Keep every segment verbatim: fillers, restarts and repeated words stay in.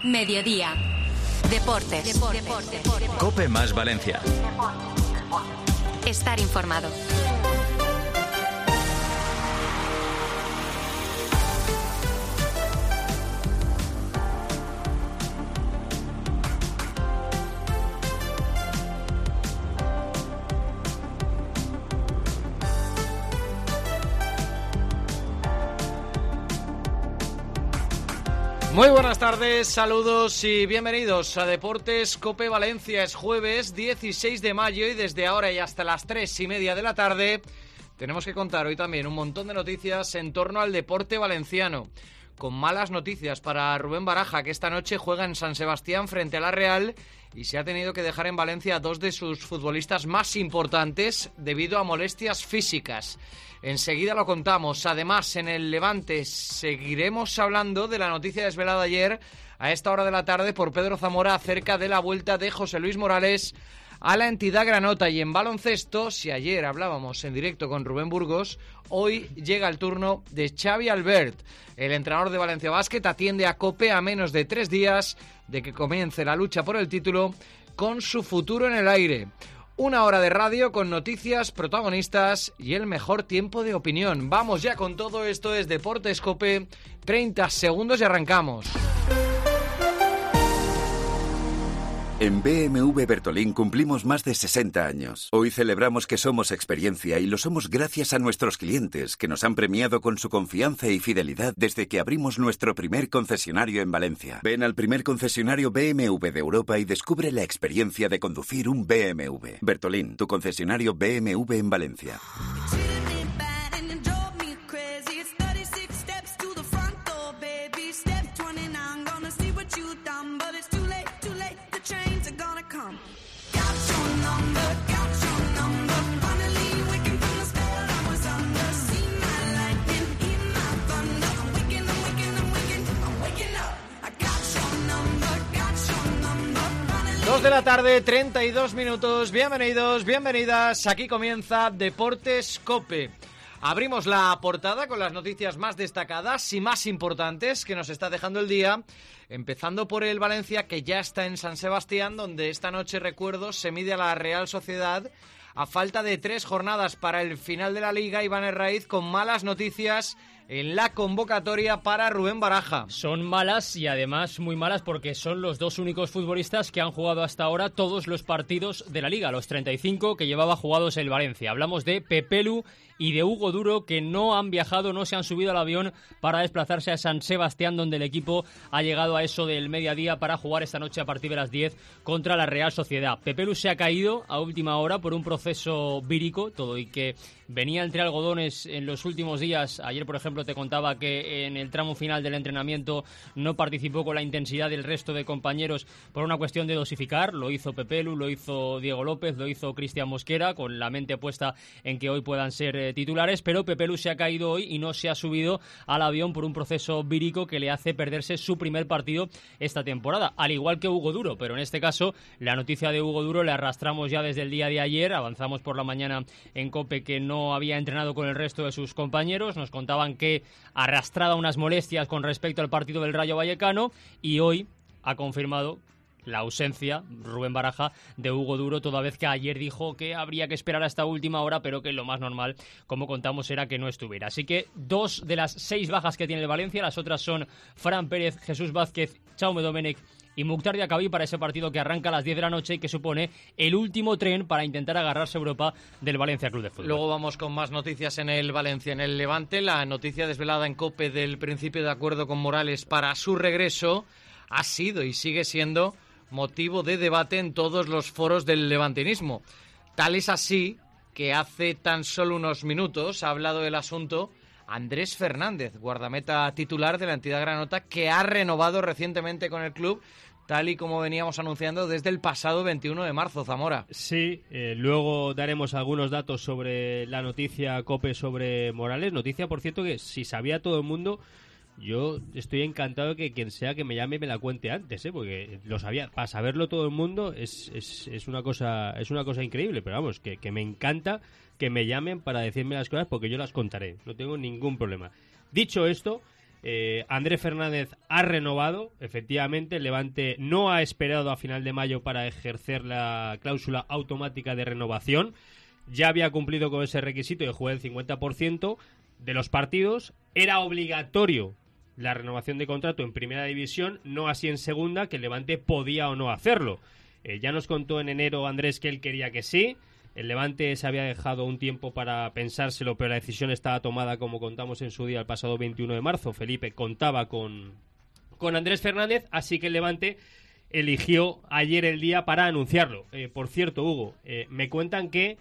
Mediodía. Deportes. Deportes. Deportes. Deportes. COPE más Valencia. Estar informado. Muy buenas tardes, saludos y bienvenidos a Deportes COPE Valencia. Es jueves dieciséis de mayo y desde ahora y hasta las tres y media de la tarde tenemos que contar hoy también un montón de noticias en torno al deporte valenciano. Con malas noticias para Rubén Baraja, que esta noche juega en San Sebastián frente a la Real y se ha tenido que dejar en Valencia a dos de sus futbolistas más importantes debido a molestias físicas. Enseguida lo contamos. Además, en el Levante seguiremos hablando de la noticia desvelada ayer a esta hora de la tarde por Pedro Zamora acerca de la vuelta de José Luis Morales a la entidad granota. Y en baloncesto, si ayer hablábamos en directo con Rubén Burgos, hoy llega el turno de Xavi Albert. El entrenador de Valencia Basket atiende a COPE a menos de tres días de que comience la lucha por el título con su futuro en el aire. Una hora de radio con noticias, protagonistas y el mejor tiempo de opinión. Vamos ya con todo. Esto es Deportes COPE. treinta segundos y arrancamos. En B M W Bertolín cumplimos más de sesenta años. Hoy celebramos que somos experiencia y lo somos gracias a nuestros clientes, que nos han premiado con su confianza y fidelidad desde que abrimos nuestro primer concesionario en Valencia. Ven al primer concesionario B M W de Europa y descubre la experiencia de conducir un B M W. Bertolín, tu concesionario B M W en Valencia. dos de la tarde, treinta y dos minutos. Bienvenidos, bienvenidas. Aquí comienza Deportes COPE. Abrimos la portada con las noticias más destacadas y más importantes que nos está dejando el día, empezando por el Valencia, que ya está en San Sebastián, donde esta noche, recuerdo, se mide a la Real Sociedad a falta de tres jornadas para el final de la Liga. Iván Herraiz con malas noticias en la convocatoria para Rubén Baraja. Son malas y además muy malas porque son los dos únicos futbolistas que han jugado hasta ahora todos los partidos de la Liga, los treinta y cinco que llevaba jugados el Valencia. Hablamos de Pepelu y de Hugo Duro, que no han viajado, no se han subido al avión para desplazarse a San Sebastián, donde el equipo ha llegado a eso del mediodía para jugar esta noche a partir de las diez contra la Real Sociedad. Pepelu se ha caído a última hora por un proceso vírico, todo y que venía entre algodones en los últimos días. Ayer, por ejemplo, te contaba que en el tramo final del entrenamiento no participó con la intensidad del resto de compañeros por una cuestión de dosificar. Lo hizo Pepelu, lo hizo Diego López, lo hizo Cristian Mosquera, con la mente puesta en que hoy puedan ser eh, titulares, pero Pepelu se ha caído hoy y no se ha subido al avión por un proceso vírico que le hace perderse su primer partido esta temporada, al igual que Hugo Duro. Pero en este caso, la noticia de Hugo Duro la arrastramos ya desde el día de ayer. Avanzamos por la mañana en COPE que no había entrenado con el resto de sus compañeros. Nos contaban que arrastraba unas molestias con respecto al partido del Rayo Vallecano y hoy ha confirmado la ausencia, Rubén Baraja, de Hugo Duro, toda vez que ayer dijo que habría que esperar hasta última hora, pero que lo más normal, como contamos, era que no estuviera. Así que dos de las seis bajas que tiene el Valencia, las otras son Fran Pérez, Jesús Vázquez, Jaume Domènech y Mukhtar Diacabí para ese partido que arranca a las diez de la noche y que supone el último tren para intentar agarrarse a Europa del Valencia Club de Fútbol. Luego vamos con más noticias en el Valencia. En el Levante, la noticia desvelada en COPE del principio de acuerdo con Morales para su regreso ha sido y sigue siendo motivo de debate en todos los foros del levantinismo. Tal es así que hace tan solo unos minutos ha hablado del asunto Andrés Fernández, guardameta titular de la entidad granota, que ha renovado recientemente con el club, tal y como veníamos anunciando desde el pasado veintiuno de marzo, Zamora. Sí, eh, luego daremos algunos datos sobre la noticia COPE sobre Morales, noticia, por cierto, que si sabía todo el mundo, yo estoy encantado de que quien sea que me llame me la cuente antes, ¿eh? Porque lo sabía. Para saberlo todo el mundo es, es, es una cosa es una cosa increíble, pero vamos, que, que me encanta que me llamen para decirme las cosas porque yo las contaré, no tengo ningún problema. Dicho esto, Eh, Andrés Fernández ha renovado, efectivamente. El Levante no ha esperado a final de mayo para ejercer la cláusula automática de renovación. Ya había cumplido con ese requisito de jugar el cincuenta por ciento de los partidos. Era obligatorio la renovación de contrato en primera división, no así en segunda, que el Levante podía o no hacerlo. Eh, ya nos contó en enero Andrés que él quería que sí. El Levante se había dejado un tiempo para pensárselo, pero la decisión estaba tomada, como contamos en su día, el pasado veintiuno de marzo. Felipe contaba con, con Andrés Fernández, así que el Levante eligió ayer el día para anunciarlo. Eh, por cierto, Hugo, eh, me cuentan que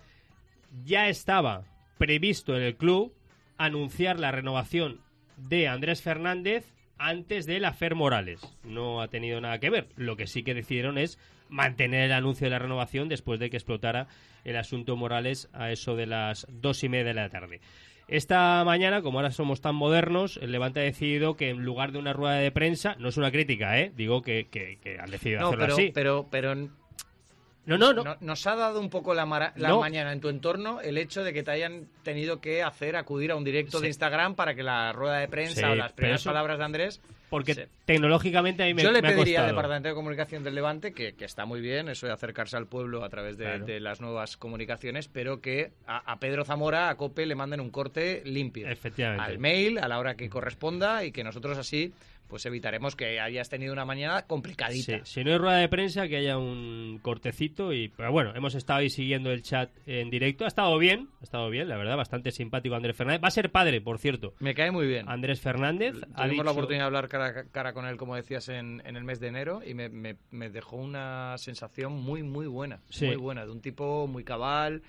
ya estaba previsto en el club anunciar la renovación de Andrés Fernández antes de la Fer Morales. No ha tenido nada que ver. Lo que sí que decidieron es mantener el anuncio de la renovación después de que explotara el asunto Morales a eso de las dos y media de la tarde. Esta mañana, como ahora somos tan modernos, el Levante ha decidido que en lugar de una rueda de prensa, no es una crítica, ¿eh? Digo que, que, que han decidido no, hacerlo pero, así. pero, pero No, no, no. no. Nos ha dado un poco la, mara, la no. mañana en tu entorno el hecho de que te hayan tenido que hacer acudir a un directo sí. de Instagram para que la rueda de prensa sí, o las primeras eso, palabras de Andrés... Porque sí. tecnológicamente a mí me, Yo le me ha pediría costado. al Departamento de Comunicación del Levante, que, que está muy bien, eso de acercarse al pueblo a través de, claro. de las nuevas comunicaciones, pero que a, a Pedro Zamora, a COPE, le manden un corte limpio. Efectivamente. Al mail, a la hora que corresponda, y que nosotros así... pues evitaremos que hayas tenido una mañana complicadita. Sí, si no hay rueda de prensa, que haya un cortecito. Y, pero bueno, hemos estado ahí siguiendo el chat en directo. Ha estado bien, ha estado bien, la verdad, bastante simpático Andrés Fernández. Va a ser padre, por cierto. Me cae muy bien. Andrés Fernández. Tuvimos ha dicho... la oportunidad de hablar cara, cara con él, como decías, en, en el mes de enero, y me, me, me dejó una sensación muy, muy buena. Sí. Muy buena, de un tipo muy cabal,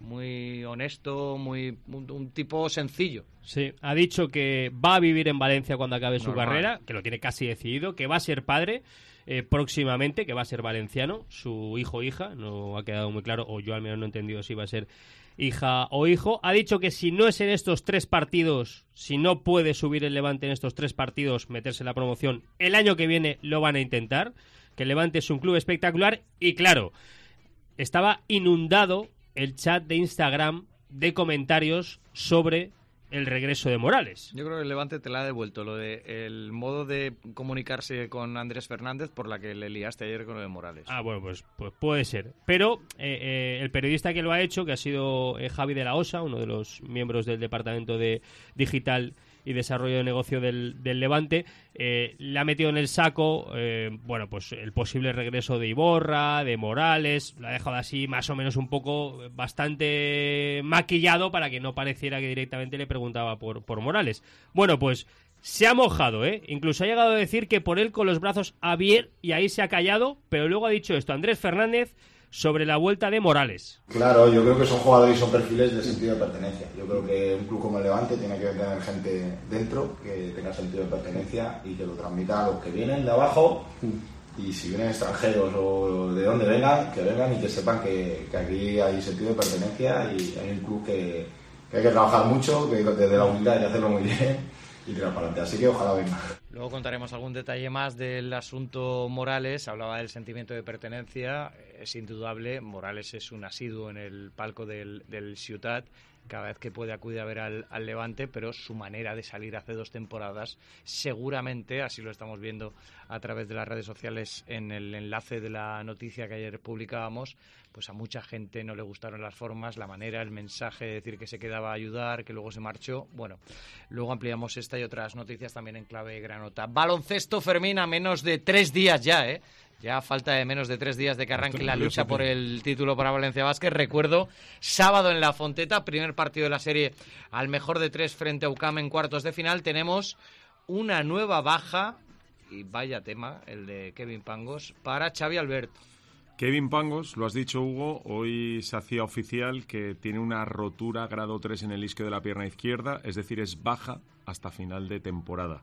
muy honesto, muy un, un tipo sencillo. Sí, ha dicho que va a vivir en Valencia cuando acabe su Normal. carrera, que lo tiene casi decidido, que va a ser padre eh, próximamente, que va a ser valenciano, su hijo o hija, no ha quedado muy claro, o yo al menos no he entendido si va a ser hija o hijo. Ha dicho que si no es en estos tres partidos, si no puede subir el Levante en estos tres partidos, meterse en la promoción, el año que viene lo van a intentar, que el Levante es un club espectacular. Y claro, estaba inundado el chat de Instagram de comentarios sobre el regreso de Morales. Yo creo que el Levante te la ha devuelto lo de el modo de comunicarse con Andrés Fernández por la que le liaste ayer con lo de Morales. Ah, bueno, pues, pues puede ser. Pero eh, eh, el periodista que lo ha hecho, que ha sido eh, Javi de la Osa, uno de los miembros del Departamento de Digital y Desarrollo de Negocio del, del Levante, eh, le ha metido en el saco eh, bueno, pues el posible regreso de Iborra, de Morales. Lo ha dejado así más o menos un poco bastante maquillado para que no pareciera que directamente le preguntaba por, por Morales. Bueno, pues se ha mojado, ¿eh? Incluso ha llegado a decir que por él con los brazos abiertos, y ahí se ha callado, pero luego ha dicho esto Andrés Fernández sobre la vuelta de Morales. Claro, yo creo que son jugadores y son perfiles de sentido de pertenencia. Yo creo que un club como el Levante tiene que tener gente dentro que tenga sentido de pertenencia y que lo transmita a los que vienen de abajo, y si vienen extranjeros o de donde vengan, que vengan y que sepan que, que aquí hay sentido de pertenencia y hay un club que, que hay que trabajar mucho, que desde la humildad hay que hacerlo muy bien y tirar para adelante. Así que ojalá venga. Luego contaremos algún detalle más del asunto Morales. Hablaba del sentimiento de pertenencia. Es indudable, Morales es un asiduo en el palco del, del Ciutat, cada vez que puede acudir a ver al, al Levante, pero su manera de salir hace dos temporadas, seguramente, así lo estamos viendo a través de las redes sociales en el enlace de la noticia que ayer publicábamos, pues a mucha gente no le gustaron las formas, la manera, el mensaje de decir que se quedaba a ayudar, que luego se marchó. Bueno, luego ampliamos esta y otras noticias también en clave granota. Baloncesto, Fermín, a menos de tres días ya, ¿eh? Ya falta de menos de tres días de que arranque la lucha por el título para Valencia Basket. Recuerdo, sábado en La Fonteta, primer partido de la serie al mejor de tres frente a U C A M en cuartos de final. Tenemos una nueva baja, y vaya tema, el de Kevin Pangos, para Xavi Albert. Kevin Pangos, lo has dicho, Hugo, hoy se hacía oficial que tiene una rotura grado tres en el isquio de la pierna izquierda, es decir, es baja hasta final de temporada.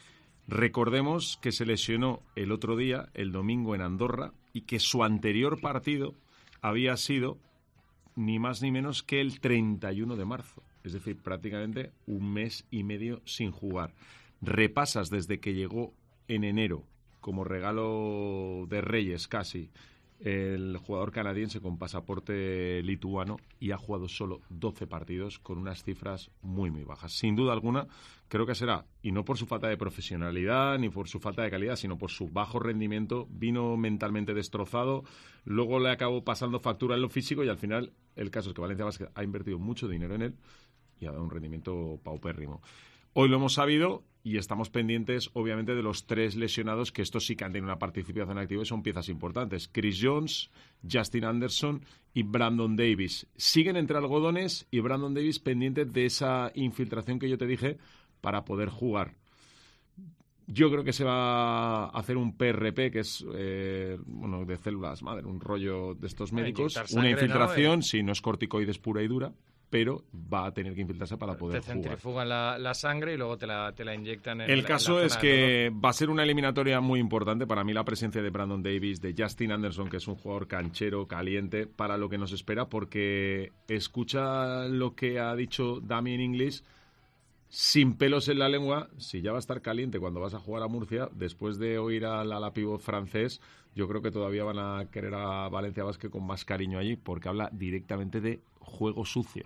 Recordemos que se lesionó el otro día, el domingo en Andorra, y que su anterior partido había sido ni más ni menos que el treinta y uno de marzo. Es decir, prácticamente un mes y medio sin jugar. Repasas desde que llegó en enero, como regalo de Reyes casi, el jugador canadiense con pasaporte lituano, y ha jugado solo doce partidos con unas cifras muy, muy bajas. Sin duda alguna, creo que será, y no por su falta de profesionalidad ni por su falta de calidad, sino por su bajo rendimiento. Vino mentalmente destrozado, luego le acabó pasando factura en lo físico y al final el caso es que Valencia Basket ha invertido mucho dinero en él y ha dado un rendimiento paupérrimo. Hoy lo hemos sabido y estamos pendientes, obviamente, de los tres lesionados, que estos sí que han tenido una participación activa y son piezas importantes. Chris Jones, Justin Anderson y Brandon Davis. Siguen entre algodones y Brandon Davis pendiente de esa infiltración que yo te dije para poder jugar. Yo creo que se va a hacer un P R P, que es eh, bueno, de células madre, un rollo de estos médicos. Sangre, una infiltración, ¿no? Si no es corticoides pura y dura, pero va a tener que infiltrarse para poder te jugar. Te centrifugan la, la sangre y luego te la, te la inyectan en El la, caso en la es que va a ser una eliminatoria muy importante. Para mí la presencia de Brandon Davis, de Justin Anderson, que es un jugador canchero, caliente, para lo que nos espera, porque escucha lo que ha dicho Damien Inglis, sin pelos en la lengua. Si ya va a estar caliente cuando vas a jugar a Murcia, después de oír al ala pívot francés, yo creo que todavía van a querer a Valencia Basket con más cariño allí, porque habla directamente de juego sucio.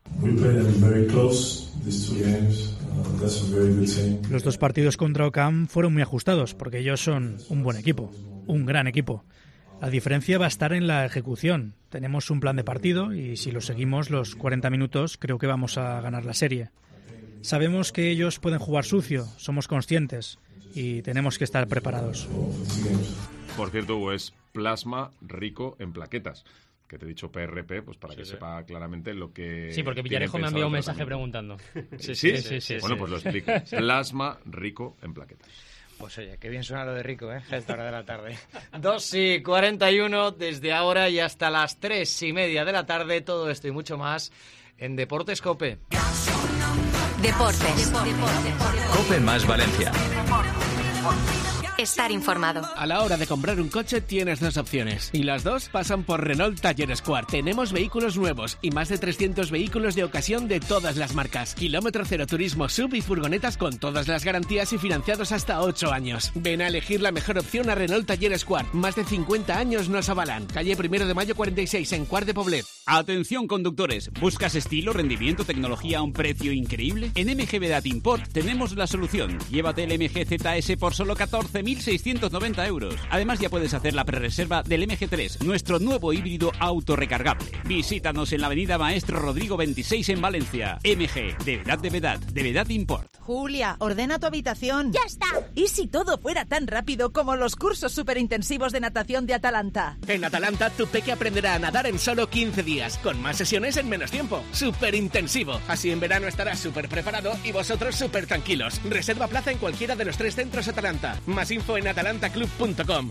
Los dos partidos contra Ocam fueron muy ajustados, porque ellos son un buen equipo, un gran equipo. La diferencia va a estar en la ejecución. Tenemos un plan de partido y si lo seguimos los cuarenta minutos, creo que vamos a ganar la serie. Sabemos que ellos pueden jugar sucio, somos conscientes y tenemos que estar preparados. Por cierto, Hugo, es plasma rico en plaquetas. Que te he dicho P R P, pues para sí, que sí. sepa claramente lo que... Sí, porque Villarejo me ha enviado un mensaje preguntando. ¿Sí? ¿Sí? sí, sí bueno, sí. Pues lo explico. Plasma rico en plaquetas. Pues oye, qué bien suena lo de rico, ¿eh? A esta hora de la tarde. dos y cuarenta y uno, desde ahora y hasta las tres y media de la tarde, todo esto y mucho más en Deportes COPE. Deportes. COPE más Valencia. Estar informado. A la hora de comprar un coche tienes dos opciones y las dos pasan por Renault Taller Esquart. Tenemos vehículos nuevos y más de trescientos vehículos de ocasión de todas las marcas. Kilómetro cero, turismo, sub y furgonetas con todas las garantías y financiados hasta ocho años. Ven a elegir la mejor opción a Renault Taller Esquart. Más de cincuenta años nos avalan. Calle Primero de Mayo cuarenta y seis en Cuart de Poblet. Atención conductores, ¿buscas estilo, rendimiento, tecnología a un precio increíble? En M G Vedat Import tenemos la solución. Llévate el M G Z S por solo catorce mil seiscientos noventa euros. Además ya puedes hacer la prerreserva del M G tres, nuestro nuevo híbrido autorrecargable. Visítanos en la avenida Maestro Rodrigo veintiséis en Valencia. M G, de Vedat de Vedat, de Vedat Import. Julia, ordena tu habitación. ¡Ya está! ¿Y si todo fuera tan rápido como los cursos superintensivos de natación de Atalanta? En Atalanta tu peque aprenderá a nadar en solo quince días, con más sesiones en menos tiempo. Superintensivo. Así en verano estarás súper preparado y vosotros súper tranquilos. Reserva plaza en cualquiera de los tres centros Atalanta. Más info en atalanta club punto com.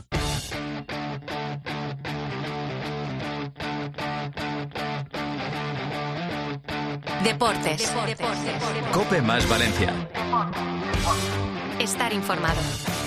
Deportes. Deportes. COPE más Valencia. Estar informado.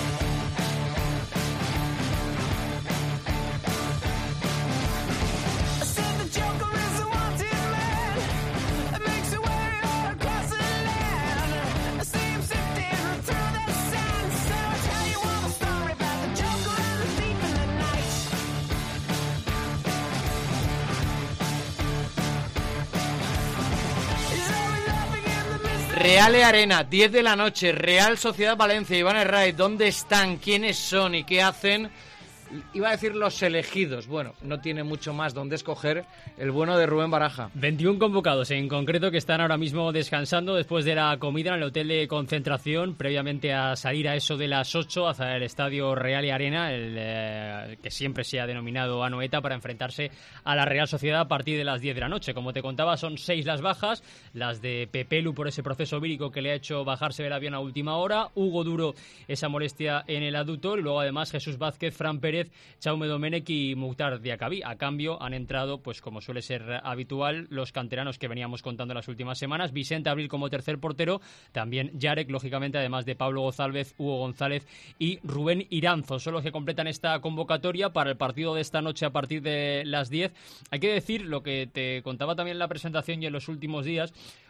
Real e Arena, diez de la noche, Real Sociedad Valencia, Iván Herray, ¿dónde están? ¿Quiénes son y qué hacen? Iba a decir los elegidos, bueno, no tiene mucho más donde escoger el bueno de Rubén Baraja. veintiún convocados en concreto que están ahora mismo descansando después de la comida en el hotel de concentración, previamente a salir a eso de las ocho hacia el estadio Real y Arena, el eh, que siempre se ha denominado Anoeta, para enfrentarse a la Real Sociedad a partir de las diez de la noche. Como te contaba, son seis las bajas, las de Pepelu por ese proceso vírico que le ha hecho bajarse del avión a última hora, Hugo Duro esa molestia en el aductor, y luego además Jesús Vázquez, Fran Pérez, Chaume Domenech y Mukhtar Diakabí. A cambio han entrado, pues como suele ser habitual, los canteranos que veníamos contando las últimas semanas. Vicente Abril como tercer portero, también Yarek, lógicamente, además de Pablo González, Hugo González y Rubén Iranzo. Son los que completan esta convocatoria para el partido de esta noche a partir de las diez. Hay que decir lo que te contaba también en la presentación y en los últimos días,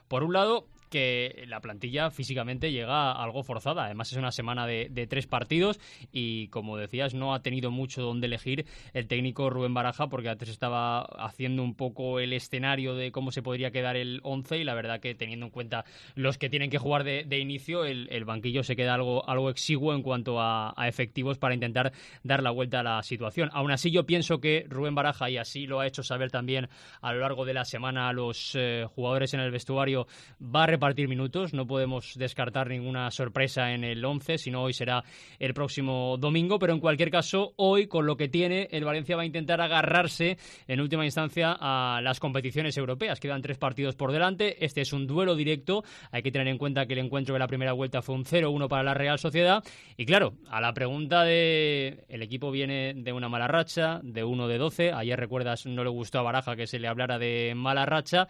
Por un lado, que la plantilla físicamente llega algo forzada. Además es una semana de, de tres partidos y, como decías, no ha tenido mucho donde elegir el técnico Rubén Baraja, porque antes estaba haciendo un poco el escenario de cómo se podría quedar el once y la verdad que, teniendo en cuenta los que tienen que jugar de, de inicio, el, el banquillo se queda algo, algo exiguo en cuanto a, a efectivos para intentar dar la vuelta a la situación. Aún así, yo pienso que Rubén Baraja, y así lo ha hecho saber también a lo largo de la semana a los eh, jugadores en el vestuario, va a repartir minutos. No podemos descartar ninguna sorpresa en el once, sino hoy será el próximo domingo, pero en cualquier caso, hoy, con lo que tiene, el Valencia va a intentar agarrarse en última instancia a las competiciones europeas. Quedan tres partidos por delante, este es un duelo directo, hay que tener en cuenta que el encuentro de la primera vuelta fue un cero uno para la Real Sociedad, y claro, a la pregunta de el equipo viene de una mala racha, de uno de doce, ayer, recuerdas, no le gustó a Baraja que se le hablara de mala racha.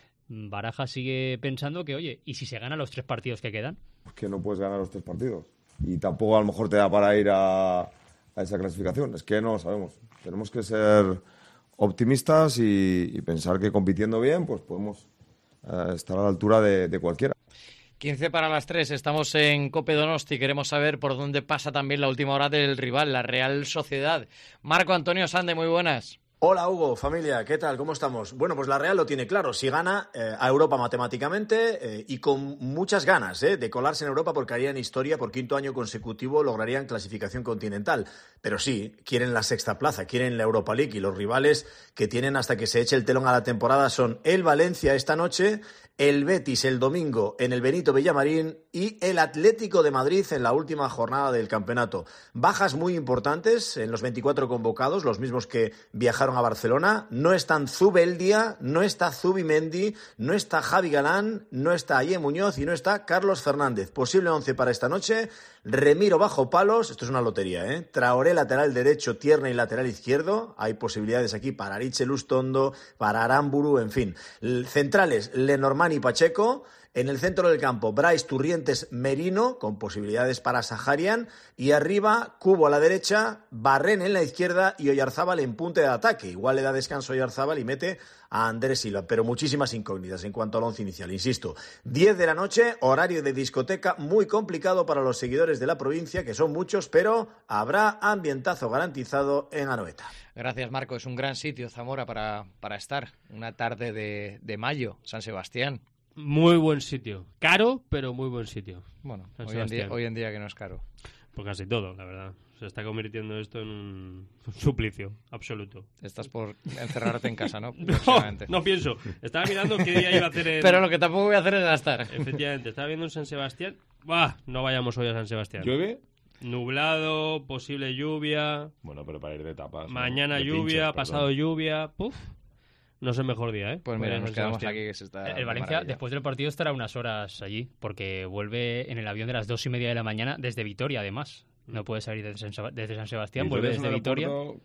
Baraja sigue pensando que, oye, ¿y si se gana los tres partidos que quedan? Que no puedes ganar los tres partidos. Y tampoco a lo mejor te da para ir a, a esa clasificación. Es que no lo sabemos. Tenemos que ser optimistas y, y pensar que compitiendo bien, pues podemos eh, estar a la altura de, de cualquiera. quince para las tres, estamos en Cope Donosti. Queremos saber por dónde pasa también la última hora del rival, la Real Sociedad. Marco Antonio Sande, muy buenas. Hola Hugo, familia, ¿qué tal? ¿Cómo estamos? Bueno, pues la Real lo tiene claro, si gana eh, a Europa matemáticamente eh, y con muchas ganas eh, de colarse en Europa, porque harían historia, por quinto año consecutivo lograrían clasificación continental. Pero sí, quieren la sexta plaza, quieren la Europa League, y los rivales que tienen hasta que se eche el telón a la temporada son el Valencia esta noche, el Betis el domingo en el Benito Villamarín y el Atlético de Madrid en la última jornada del campeonato. Bajas muy importantes en los veinticuatro convocados, los mismos que viajaron a Barcelona. No están Zubeldia, no está Zubimendi, no está Javi Galán, no está Aye Muñoz y no está Carlos Fernández. Posible once para esta noche: Remiro bajo palos, esto es una lotería, ¿eh? Traoré lateral derecho, Tierney lateral izquierdo, hay posibilidades aquí para Ariche Lustondo, para Aramburu, en fin. Centrales, Lenormand y Pacheco. En el centro del campo, Brais, Turrientes, Merino, con posibilidades para Saharian. Y arriba, Cubo a la derecha, Barren en la izquierda y Oyarzábal en punta de ataque. Igual le da descanso a Oyarzábal y mete a Andrés Silva, pero muchísimas incógnitas en cuanto al once inicial. Insisto, diez de la noche, horario de discoteca muy complicado para los seguidores de la provincia, que son muchos, pero habrá ambientazo garantizado en Anoeta. Gracias, Marco. Es un gran sitio, Zamora, para, para estar. Una tarde de, de mayo, San Sebastián. Muy buen sitio. Caro, pero muy buen sitio. Bueno, hoy en, día, hoy en día que no es caro. Pues casi todo, la verdad. Se está convirtiendo esto en un suplicio absoluto. Estás por encerrarte en casa, ¿no? No, no pienso. Estaba mirando qué día iba a hacer en... Pero lo que tampoco voy a hacer es gastar. Efectivamente. Estaba viendo en San Sebastián. ¡Bah! No vayamos hoy a San Sebastián. ¿Llueve? Nublado, posible lluvia. Bueno, pero para ir de tapas. Mañana ¿no? lluvia, pinchos, pasado perdón. lluvia. Puf. No es el mejor día, ¿eh? Pues mira, nos quedamos aquí, que se está... El Valencia, maravilla. Después del partido, estará unas horas allí, porque vuelve en el avión de las dos y media de la mañana desde Vitoria, además. No puede salir desde San, desde San Sebastián, vuelve desde Vitoria.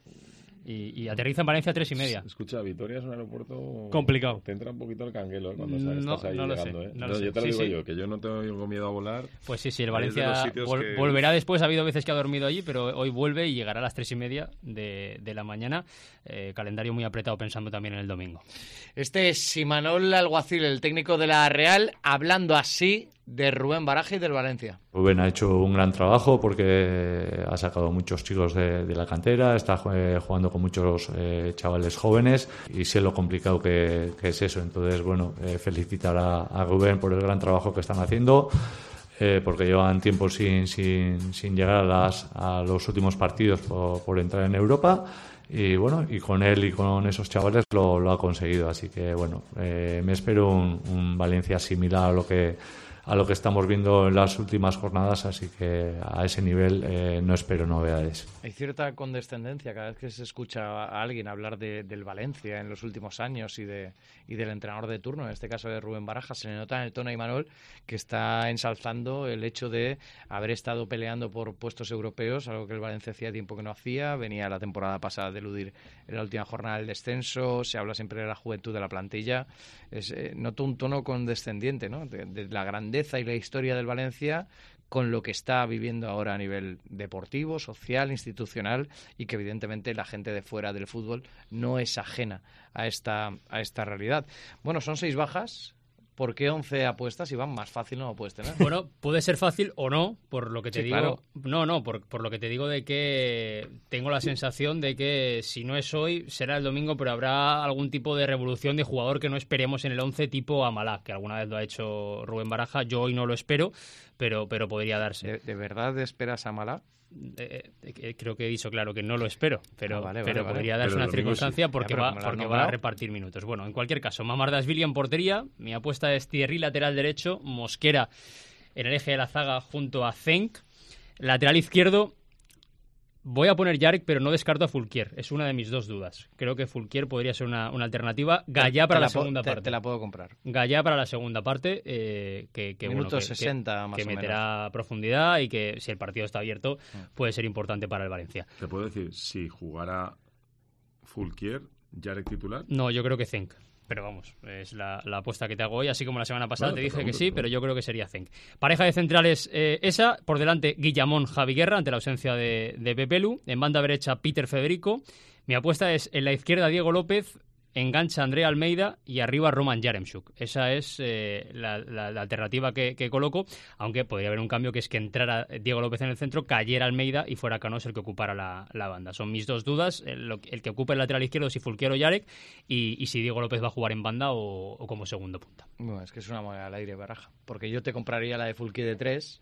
Y, y aterriza en Valencia a tres y media. Escucha, Vitoria es un aeropuerto... complicado. Te entra un poquito el canguelo, ¿eh? Cuando sabes, no, estás ahí no llegando, sé, ¿eh? No no, lo yo sé. te lo sí, digo sí. yo, que yo no tengo miedo a volar. Pues sí, sí, el Valencia vol que... volverá después. Ha habido veces que ha dormido allí, pero hoy vuelve y llegará a las tres y media de, de la mañana. Eh, calendario muy apretado, pensando también en el domingo. Este es Imanol Alguacil, el técnico de la Real, hablando así de Rubén Baraja y del Valencia. Rubén ha hecho un gran trabajo porque ha sacado muchos chicos de, de la cantera, está eh, jugando con muchos eh, chavales jóvenes y sé lo complicado que, que es eso. Entonces, bueno, eh, felicitar a, a Rubén por el gran trabajo que están haciendo, eh, porque llevan tiempo sin, sin, sin llegar a, las, a los últimos partidos por, por entrar en Europa. Y bueno, y con él y con esos chavales lo, lo ha conseguido. Así que bueno, eh, me espero un, un Valencia similar a lo que a lo que estamos viendo en las últimas jornadas, así que a ese nivel eh, no espero novedades. Hay cierta condescendencia cada vez que se escucha a alguien hablar de, del Valencia en los últimos años y de y del entrenador de turno, en este caso de Rubén Baraja. Se le nota en el tono a Imanol que está ensalzando el hecho de haber estado peleando por puestos europeos, algo que el Valencia hacía tiempo que no hacía. Venía la temporada pasada de eludir en la última jornada del descenso, se habla siempre de la juventud de la plantilla. Es, eh, noto un tono condescendiente, ¿no? de, de la grandeza y la historia del Valencia con lo que está viviendo ahora a nivel deportivo, social, institucional, y que evidentemente la gente de fuera del fútbol no es ajena a esta, a esta realidad. Bueno, son seis bajas, ¿Por qué once apuestas, Iván? Más fácil no lo puedes tener. Bueno, puede ser fácil o no, por lo que te Sí, digo. claro. No, no, por, por lo que te digo de que tengo la sensación de que si no es hoy, será el domingo, pero habrá algún tipo de revolución de jugador que no esperemos en el once tipo Amalá, que alguna vez lo ha hecho Rubén Baraja. Yo hoy no lo espero, pero, pero podría darse. ¿De, de verdad esperas a Amalá? Eh, eh, creo que he dicho claro que no lo espero, pero, Ah, vale, pero vale, podría vale. darse Pero una el domingo circunstancia sí. porque, Ya, pero va, como lo has porque va a nombrado. repartir minutos. Bueno, en cualquier caso, Mamardashvili en portería. Mi apuesta es Thierry lateral derecho, Mosquera en el eje de la zaga junto a Zenk. Lateral izquierdo, voy a poner Yarek, pero no descarto a Fulquier. Es una de mis dos dudas. Creo que Fulquier podría ser una, una alternativa. Gallá para Te la, la po- segunda te- parte. te la puedo comprar. Gallá para la segunda parte, eh, que, que, Minuto bueno, que- sesenta, que, más que o meterá profundidad y que si el partido está abierto puede ser importante para el Valencia. Te puedo decir, si jugara Fulquier, Yarek titular. No, yo creo que Zenk. Pero vamos, es la, la apuesta que te hago hoy, así como la semana pasada Bueno, te te dije que pregunto, sí, te pero yo creo que sería Zenk. Pareja de centrales eh, esa, por delante Guillamón, Javi Guerra, ante la ausencia de, de Pepelu. En banda derecha Peter Federico. Mi apuesta es en la izquierda Diego López, engancha Andrea Almeida y arriba Roman Yaremchuk. Esa es eh, la, la- la alternativa que, que coloco, aunque podría haber un cambio, que es que entrara Diego López en el centro, cayera Almeida y fuera Canós el que ocupara la, la banda. Son mis dos dudas, el, lo- el que ocupe el lateral izquierdo, si Fulquier o Yarek, y, y si Diego López va a jugar en banda o, o como segundo punta. Bueno, es que es una moneda al aire, Baraja. Porque yo te compraría la de Fulquier de tres,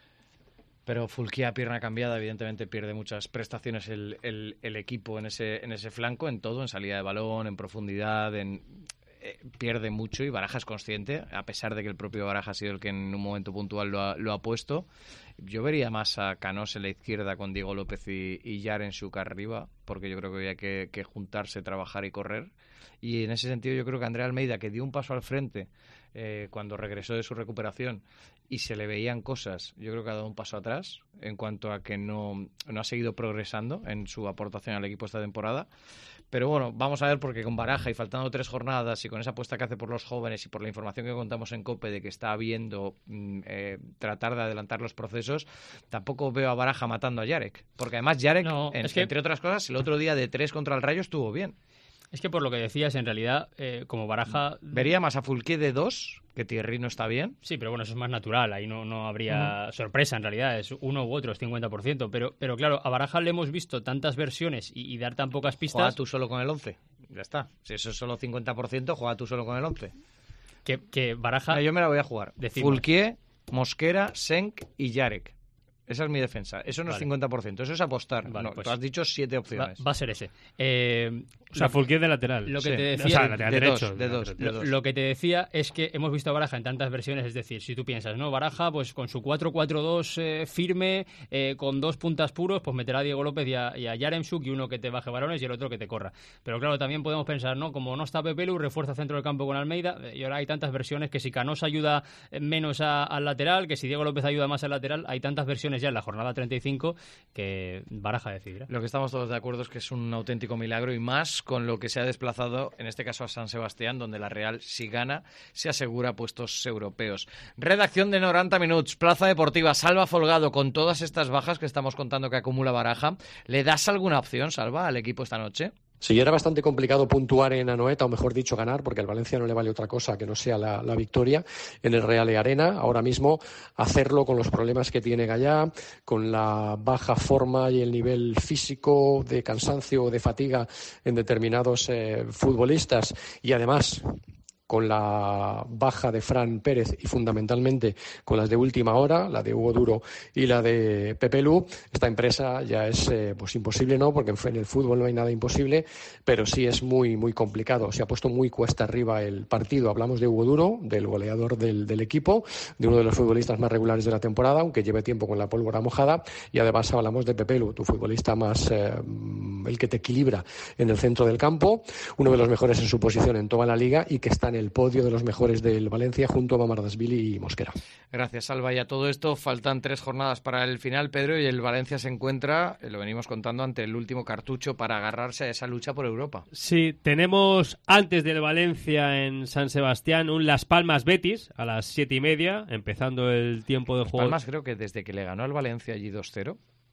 pero Fulquier a pierna cambiada, evidentemente pierde muchas prestaciones el, el- el equipo en ese, en ese flanco, en todo, en salida de balón, en profundidad, en eh, pierde mucho, y Baraja es consciente, a pesar de que el propio Baraja ha sido el que en un momento puntual lo ha, lo ha puesto. Yo vería más a Canós en la izquierda con Diego López y, y Yaremchuk arriba, porque yo creo que había que, que juntarse, trabajar y correr. Y en ese sentido yo creo que Andrea Almeida, que dio un paso al frente eh, cuando regresó de su recuperación y se le veían cosas, yo creo que ha dado un paso atrás en cuanto a que no, no ha seguido progresando en su aportación al equipo esta temporada. Pero bueno, vamos a ver, porque con Baraja y faltando tres jornadas y con esa apuesta que hace por los jóvenes y por la información que contamos en COPE de que está viendo mm, eh, tratar de adelantar los procesos, tampoco veo a Baraja matando a Yarek. Porque además Yarek, No, en- es que- entre otras cosas, el otro día de tres contra el Rayo estuvo bien. Es que por lo que decías, en realidad, eh, como Baraja... Vería más a Fulquier de dos, que Thierry no está bien. Sí, pero bueno, eso es más natural, ahí no, no habría Ujú. sorpresa en realidad, es uno u otro, es cincuenta por ciento, pero, pero claro, a Baraja le hemos visto tantas versiones y, y dar tan pocas pistas... Juega tú solo con el once. Ya está. Si eso es solo cincuenta por ciento, juega tú solo con el once. Que, que Baraja... No, yo me la voy a jugar. Decimos. Fulquier, Mosquera, Senk y Yarek. Esa es mi defensa. Eso no es Vale. cincuenta por ciento, eso es apostar. Vale, No, pues tú has dicho siete Va, opciones. va a ser ese. Eh, O sea, lo- Fulquier de lateral. Lo que Sí. te decía, O sea, lateral de derecho. dos, de dos, de Lo, dos. lo que te decía es que hemos visto a Baraja en tantas versiones, es decir, si tú piensas, ¿no? Baraja, pues con su cuatro cuatro dos eh, firme, eh, con dos puntas puros, pues meterá a Diego López y a, y a Yaremchuk, y uno que te baje balones y el otro que te corra. Pero claro, también podemos pensar, ¿no? Como no está Pepelu, refuerza centro del campo con Almeida, eh, y ahora hay tantas versiones que si Canós ayuda eh, menos a- al lateral, que si Diego López ayuda más al lateral, hay tantas versiones ya en la jornada treinta y cinco que Baraja decidirá. Lo que estamos todos de acuerdo es que es un auténtico milagro, y más con lo que se ha desplazado, en este caso a San Sebastián, donde la Real, si gana, se asegura puestos europeos. Redacción de noventa Minutos, Plaza Deportiva, Salva Folgado, con todas estas bajas que estamos contando que acumula Baraja, ¿le das alguna opción, Salva, al equipo esta noche? Sí, era bastante complicado puntuar en Anoeta, o mejor dicho, ganar, porque al Valencia no le vale otra cosa que no sea la, la victoria en el Real de Arena. Ahora mismo, hacerlo con los problemas que tiene Gallá, con la baja forma y el nivel físico de cansancio o de fatiga en determinados eh, futbolistas, y además con la baja de Fran Pérez y fundamentalmente con las de última hora, la de Hugo Duro y la de Pepelu, esta empresa ya es eh, pues imposible, ¿no? Porque en el fútbol no hay nada imposible, pero sí es muy muy complicado. Se ha puesto muy cuesta arriba el partido. Hablamos de Hugo Duro, del goleador del, del equipo, de uno de los futbolistas más regulares de la temporada, aunque lleve tiempo con la pólvora mojada, y además hablamos de Pepelu, tu futbolista más eh, el que te equilibra en el centro del campo, uno de los mejores en su posición en toda la liga y que está en el podio de los mejores del Valencia junto a Mamardashvili y Mosquera. Gracias, Salva. Y a todo esto faltan tres jornadas para el final, Pedro, y el Valencia se encuentra, eh, lo venimos contando, ante el último cartucho para agarrarse a esa lucha por Europa. Sí, tenemos antes del Valencia en San Sebastián un Las Palmas Betis a las siete y media, empezando el tiempo de Las juego. Palmas creo que desde que le ganó al Valencia allí dos cero,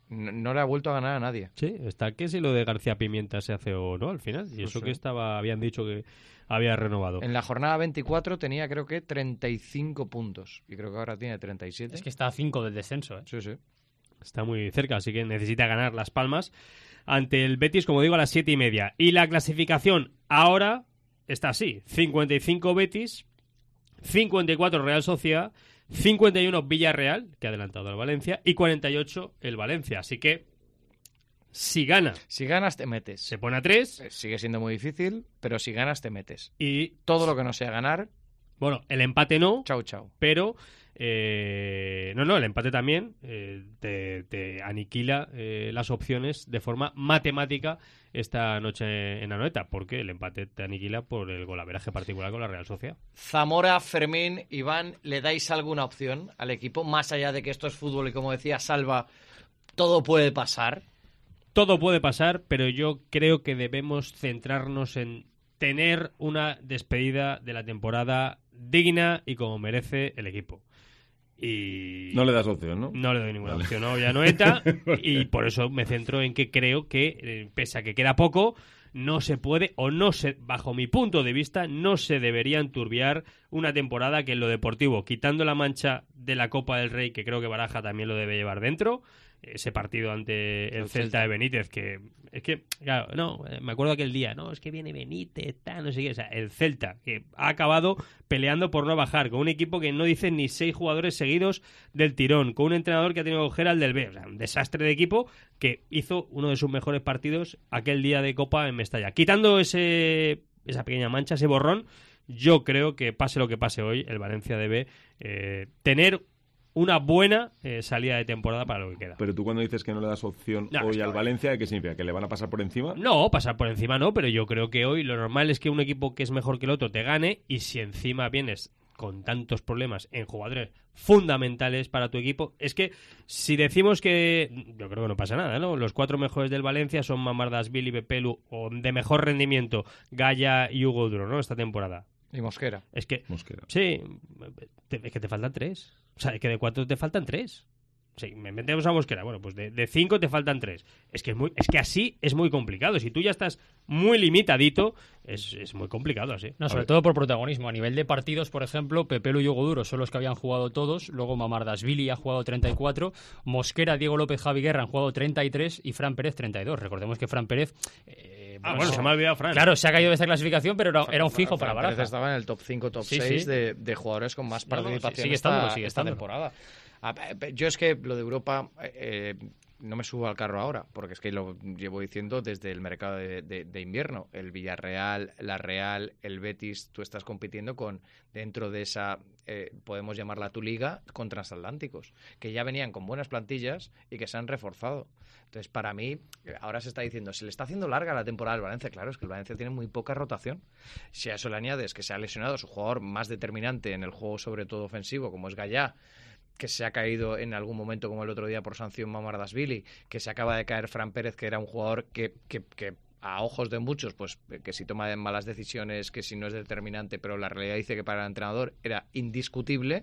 No, no le ha vuelto a ganar a nadie. Sí, está que si lo de García Pimienta se hace o no al final. Y Pues eso sí. que estaba habían dicho que había renovado. En la jornada veinticuatro tenía creo que treinta y cinco puntos y creo que ahora tiene treinta y siete. Es que está a cinco del descenso, ¿eh? Sí, sí. Está muy cerca, así que necesita ganar Las Palmas ante el Betis, como digo, a las siete y media. Y la clasificación ahora está así: cincuenta y cinco Betis, cincuenta y cuatro Real Sociedad, cincuenta y uno Villarreal, que ha adelantado al Valencia, y cuarenta y ocho el Valencia. Así que si gana, si ganas te metes. Se pone a tres. Eh, Sigue siendo muy difícil, pero si ganas te metes. Y todo lo que no sea ganar. Bueno, el empate no. Chau, chau. Pero eh, no, no, el empate también eh, te, te aniquila eh, las opciones de forma matemática esta noche en Anoeta, porque el empate te aniquila por el golaveraje particular con la Real Sociedad. Zamora, Fermín, Iván, ¿le dais alguna opción al equipo? Más allá de que esto es fútbol y como decía Salva, todo puede pasar. Todo puede pasar, pero yo creo que debemos centrarnos en tener una despedida de la temporada digna y como merece el equipo. Y no le das opción, ¿no? No le doy ninguna vale. opción, ¿no? Ya Anoeta, y por eso me centro en que creo que, eh, pese a que queda poco, no se puede, o no se, bajo mi punto de vista, no se debería enturbiar una temporada que en lo deportivo, quitando la mancha de la Copa del Rey, que creo que Baraja también lo debe llevar dentro, ese partido ante el, el Celta, Celta de Benítez, que es que, claro, no, me acuerdo aquel día, no, es que viene Benítez, tal, no sé qué, o sea, el Celta, que ha acabado peleando por no bajar, con un equipo que no dice ni seis jugadores seguidos del tirón, con un entrenador que ha tenido que coger al del B, o sea, un desastre de equipo que hizo uno de sus mejores partidos aquel día de Copa en Mestalla. Quitando ese esa pequeña mancha, ese borrón, yo creo que pase lo que pase hoy, el Valencia debe eh, tener una buena eh, salida de temporada para lo que queda. Pero tú cuando dices que no le das opción no, hoy al Valencia, ¿qué significa? ¿Que le van a pasar por encima? No, pasar por encima no, pero yo creo que hoy lo normal es que un equipo que es mejor que el otro te gane, y si encima vienes con tantos problemas en jugadores fundamentales para tu equipo, es que si decimos que, yo creo que no pasa nada, ¿no? Los cuatro mejores del Valencia son Mamardashvili, Pepelu, o de mejor rendimiento, Gaya y Hugo Duro, ¿no? Esta temporada. Y Mosquera. Es que, Mosquera. Sí, te, es que te faltan tres. O sea, es que de cuatro te faltan tres. Sí, me metemos a Mosquera. Bueno, pues de, de cinco te faltan tres. Es que es muy, es que así es muy complicado. Si tú ya estás muy limitadito, es, es muy complicado así. No, sobre todo por protagonismo. A nivel de partidos, por ejemplo, Pepelu y Hugo Duro son los que habían jugado todos. Luego Mamardashvili ha jugado treinta y cuatro. Mosquera, Diego López, Javi Guerra han jugado treinta y tres. Y Fran Pérez treinta y dos. Recordemos que Fran Pérez... Eh, Ah, bueno, se me ha olvidado Fran. Claro, se ha caído de esta clasificación, pero era, era un fijo Fran para Baraja. Pérez estaba en el top cinco, top sí, seis sí. De, de jugadores con más participación no, no, sigue esta, estándolo, sigue esta estándolo. temporada. Yo es que lo de Europa eh, no me subo al carro ahora, porque es que lo llevo diciendo desde el mercado de, de, de invierno. El Villarreal, la Real, el Betis, tú estás compitiendo con dentro de esa, eh, podemos llamarla tu liga, con transatlánticos, que ya venían con buenas plantillas y que se han reforzado. Entonces, para mí, ahora se está diciendo, se le está haciendo larga la temporada al Valencia. Claro, es que el Valencia tiene muy poca rotación. Si a eso le añades que se ha lesionado su jugador más determinante en el juego, sobre todo ofensivo, como es Gallá, que se ha caído en algún momento, como el otro día por sanción Mamardashvili, que se acaba de caer Fran Pérez, que era un jugador que, que, que a ojos de muchos, pues que si toma malas decisiones, que si no es determinante, pero la realidad dice que para el entrenador era indiscutible.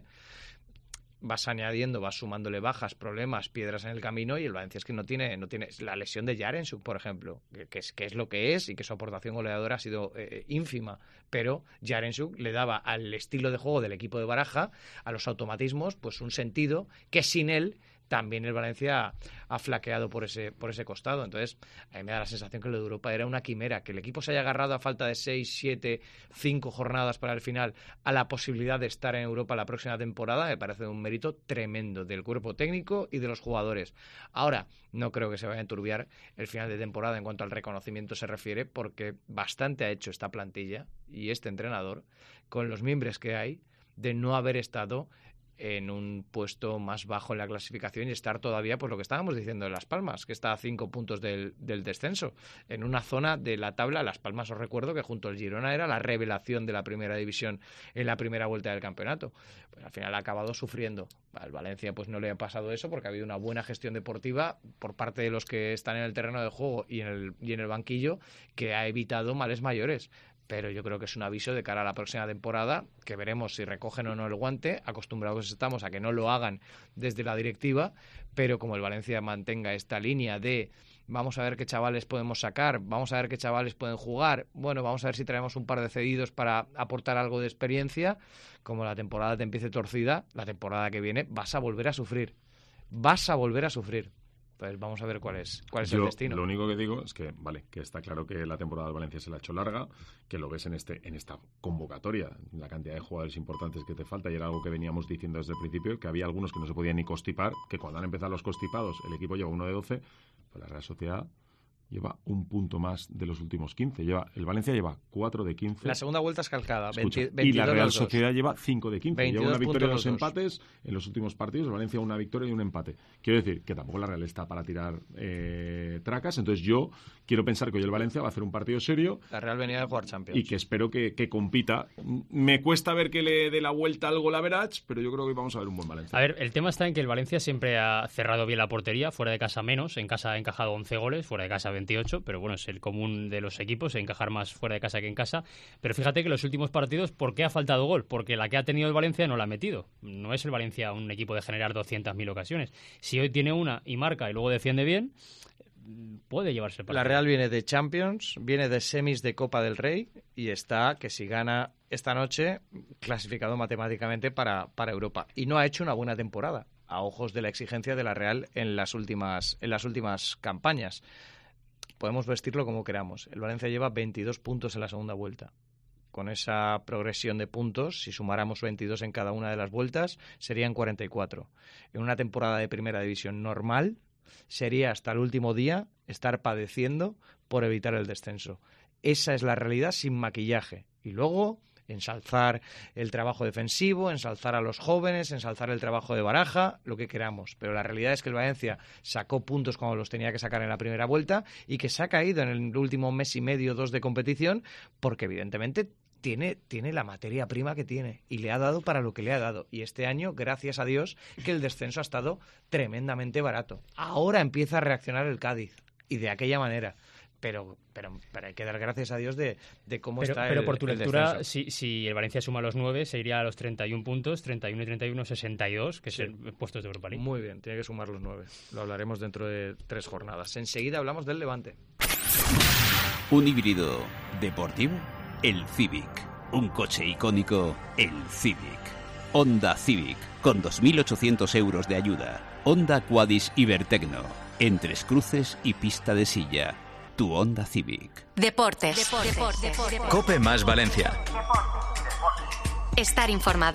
Vas añadiendo, vas sumándole bajas, problemas, piedras en el camino, y el Valencia es que no tiene, no tiene la lesión de Yaremchuk, por ejemplo, que, que, es, que es lo que es y que su aportación goleadora ha sido eh, ínfima, pero Yaremchuk le daba al estilo de juego del equipo de Baraja, a los automatismos, pues un sentido que sin él también el Valencia ha flaqueado por ese, por ese costado. Entonces, a mí me da la sensación que lo de Europa era una quimera, que el equipo se haya agarrado a falta de seis, siete, cinco jornadas para el final a la posibilidad de estar en Europa la próxima temporada, me parece un mérito tremendo del cuerpo técnico y de los jugadores. Ahora, no creo que se vaya a enturbiar el final de temporada en cuanto al reconocimiento se refiere, porque bastante ha hecho esta plantilla y este entrenador, con los mimbres que hay, de no haber estado en un puesto más bajo en la clasificación y estar todavía, pues lo que estábamos diciendo de Las Palmas, que está a cinco puntos del, del descenso, en una zona de la tabla. Las Palmas, os recuerdo que junto al Girona era la revelación de la primera división en la primera vuelta del campeonato. Pues al final ha acabado sufriendo. Al Valencia pues no le ha pasado eso, porque ha habido una buena gestión deportiva por parte de los que están en el terreno de juego y en el, y en el banquillo, que ha evitado males mayores. pero yo creo que es un aviso de cara a la próxima temporada, que veremos si recogen o no el guante. Acostumbrados estamos a que no lo hagan desde la directiva, pero como el Valencia mantenga esta línea de vamos a ver qué chavales podemos sacar, vamos a ver qué chavales pueden jugar, bueno, vamos a ver si traemos un par de cedidos para aportar algo de experiencia, como la temporada te empiece torcida, la temporada que viene vas a volver a sufrir, vas a volver a sufrir. Pues vamos a ver cuál es cuál es Yo, el destino. Lo único que digo es que, vale, que está claro que la temporada del Valencia se la ha hecho larga, que lo ves en este en esta convocatoria, la cantidad de jugadores importantes que te falta, y era algo que veníamos diciendo desde el principio, que había algunos que no se podían ni constipar, que cuando han empezado los constipados el equipo lleva uno de doce, pues la Real Sociedad lleva un punto más de los últimos quince. Lleva, el Valencia lleva cuatro de quince. La segunda vuelta es calcada. Escucha, veinte, y la Real los Sociedad dos. Lleva cinco de quince. Lleva una victoria y dos los empates en los últimos partidos. El Valencia una victoria y un empate. Quiero decir que tampoco la Real está para tirar eh, tracas. Entonces yo quiero pensar que hoy el Valencia va a hacer un partido serio. La Real venía de jugar Champions. Y que espero que, que compita. Me cuesta ver que le dé la vuelta al gol a Verach, pero yo creo que hoy vamos a ver un buen Valencia. A ver, el tema está en que el Valencia siempre ha cerrado bien la portería. Fuera de casa menos. En casa ha encajado once goles. Fuera de casa veintiocho. Pero bueno, es el común de los equipos, encajar más fuera de casa que en casa. Pero fíjate que los últimos partidos, ¿por qué ha faltado gol? Porque la que ha tenido el Valencia no la ha metido. No es el Valencia un equipo de generar doscientas mil ocasiones. Si hoy tiene una y marca y luego defiende bien, puede llevarse el partido. La Real viene de Champions, viene de semis de Copa del Rey y está, que si gana esta noche, clasificado matemáticamente para, para Europa. Y no ha hecho una buena temporada, a ojos de la exigencia de la Real en las últimas, en las últimas campañas. Podemos vestirlo como queramos. El Valencia lleva veintidós puntos en la segunda vuelta. Con esa progresión de puntos, si sumáramos veintidós en cada una de las vueltas, serían cuarenta y cuatro. En una temporada de primera división normal, sería hasta el último día estar padeciendo por evitar el descenso. Esa es la realidad sin maquillaje. Y luego ensalzar el trabajo defensivo, ensalzar a los jóvenes, ensalzar el trabajo de Baraja, lo que queramos. Pero la realidad es que el Valencia sacó puntos cuando los tenía que sacar en la primera vuelta y que se ha caído en el último mes y medio, dos de competición, porque evidentemente tiene, tiene la materia prima que tiene y le ha dado para lo que le ha dado. Y este año, gracias a Dios, que el descenso ha estado tremendamente barato. Ahora empieza a reaccionar el Cádiz y de aquella manera. Pero, pero, pero hay que dar gracias a Dios de, de cómo pero, está pero el por tu el lectura, descenso. si, si el Valencia suma los nueve, se iría a los treinta y un puntos, treinta y uno y treinta y uno, sesenta y dos, que Sí. son puestos de Europa League. Muy bien, tiene que sumar los nueve. Lo hablaremos dentro de tres jornadas. Enseguida hablamos del Levante. Un híbrido deportivo, el Civic. Un coche icónico, el Civic. Honda Civic, con dos mil ochocientos euros de ayuda. Honda Quadis Ibertecno, en Tres Cruces y pista de silla. Tu Honda Civic. Deportes. Deportes. Deportes. Deportes. Cope más Valencia. Estar informado.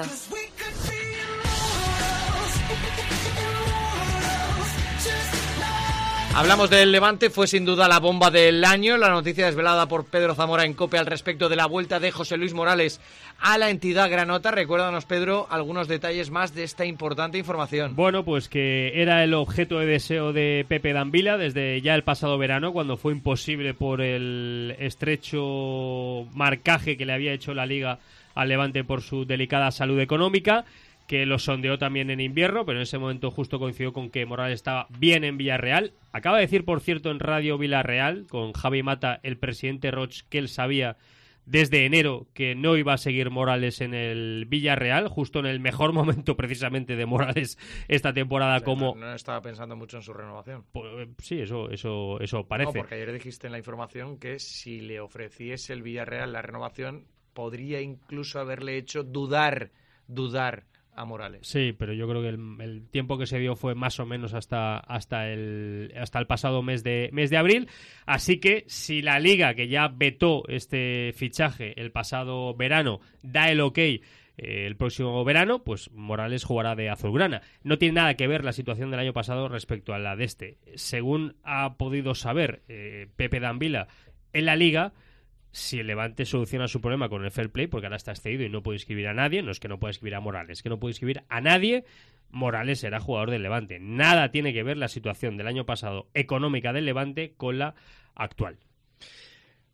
Hablamos del Levante, fue sin duda la bomba del año, la noticia desvelada por Pedro Zamora en COPE al respecto de la vuelta de José Luis Morales a la entidad granota. Recuérdanos, Pedro, algunos detalles más de esta importante información. Bueno, pues que era el objeto de deseo de Pepe Dambila desde ya el pasado verano, cuando fue imposible por el estrecho marcaje que le había hecho la Liga al Levante por su delicada salud económica, que lo sondeó también en invierno, pero en ese momento justo coincidió con que Morales estaba bien en Villarreal. Acaba de decir, por cierto, en Radio Villarreal, con Javi Mata, el presidente Roch, que él sabía desde enero que no iba a seguir Morales en el Villarreal, justo en el mejor momento precisamente de Morales esta temporada. O sea, como no, no estaba pensando mucho en su renovación. Pues, sí, eso, eso, eso parece. No, porque ayer dijiste en la información que si le ofreciese el Villarreal la renovación, podría incluso haberle hecho dudar, dudar a Morales. Sí, pero yo creo que el, el tiempo que se dio fue más o menos hasta hasta el hasta el pasado mes de mes de abril, así que si la Liga, que ya vetó este fichaje el pasado verano, da el ok eh, el próximo verano, pues Morales jugará de azulgrana. No tiene nada que ver la situación del año pasado respecto a la de este. Según ha podido saber eh, Pepe Dambila en la Liga, si el Levante soluciona su problema con el fair play, porque ahora está excedido y no puede inscribir a nadie, no es que no pueda inscribir a Morales, es que no puede inscribir a nadie, Morales será jugador del Levante. Nada tiene que ver la situación del año pasado económica del Levante con la actual.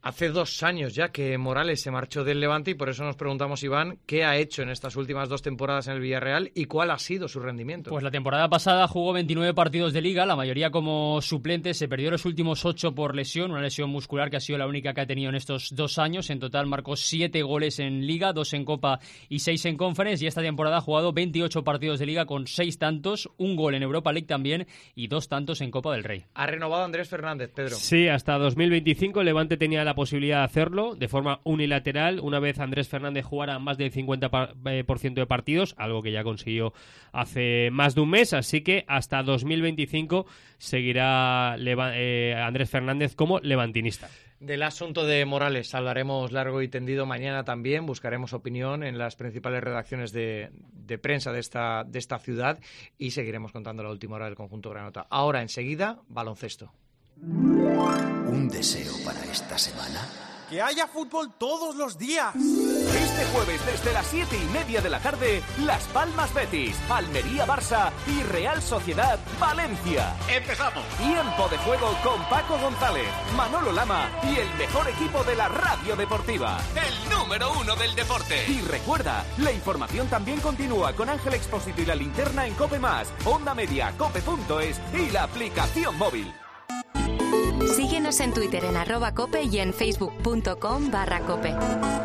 Hace dos años ya que Morales se marchó del Levante y por eso nos preguntamos, Iván, ¿qué ha hecho en estas últimas dos temporadas en el Villarreal y cuál ha sido su rendimiento? Pues la temporada pasada jugó veintinueve partidos de Liga, la mayoría como suplente, se perdió los últimos ocho por lesión, una lesión muscular que ha sido la única que ha tenido en estos dos años. En total marcó siete goles en Liga, dos en Copa y seis en Conference, y esta temporada ha jugado veintiocho partidos de Liga con seis tantos, un gol en Europa League también y dos tantos en Copa del Rey. Ha renovado Andrés Fernández, Pedro. Sí, hasta dos mil veinticinco el Levante tenía la posibilidad de hacerlo de forma unilateral una vez Andrés Fernández jugara más del cincuenta por ciento de partidos, algo que ya consiguió hace más de un mes, así que hasta dos mil veinticinco seguirá Leva- eh, Andrés Fernández como levantinista. Del asunto de Morales hablaremos largo y tendido mañana también, buscaremos opinión en las principales redacciones de, de prensa de esta, de esta ciudad y seguiremos contando la última hora del conjunto granota. Ahora, enseguida, baloncesto. ¿Un deseo para esta semana? ¡Que haya fútbol todos los días! Este jueves desde las siete y media de la tarde, Las Palmas Betis, Almería Barça y Real Sociedad Valencia. ¡Empezamos! Tiempo de juego con Paco González, Manolo Lama y el mejor equipo de la radio deportiva. El número uno del deporte. Y recuerda, la información también continúa con Ángel Expósito y la linterna en Cope Más, Onda Media, cope punto es y la aplicación móvil. Síguenos en Twitter en arroba cope y en facebook.com barra cope.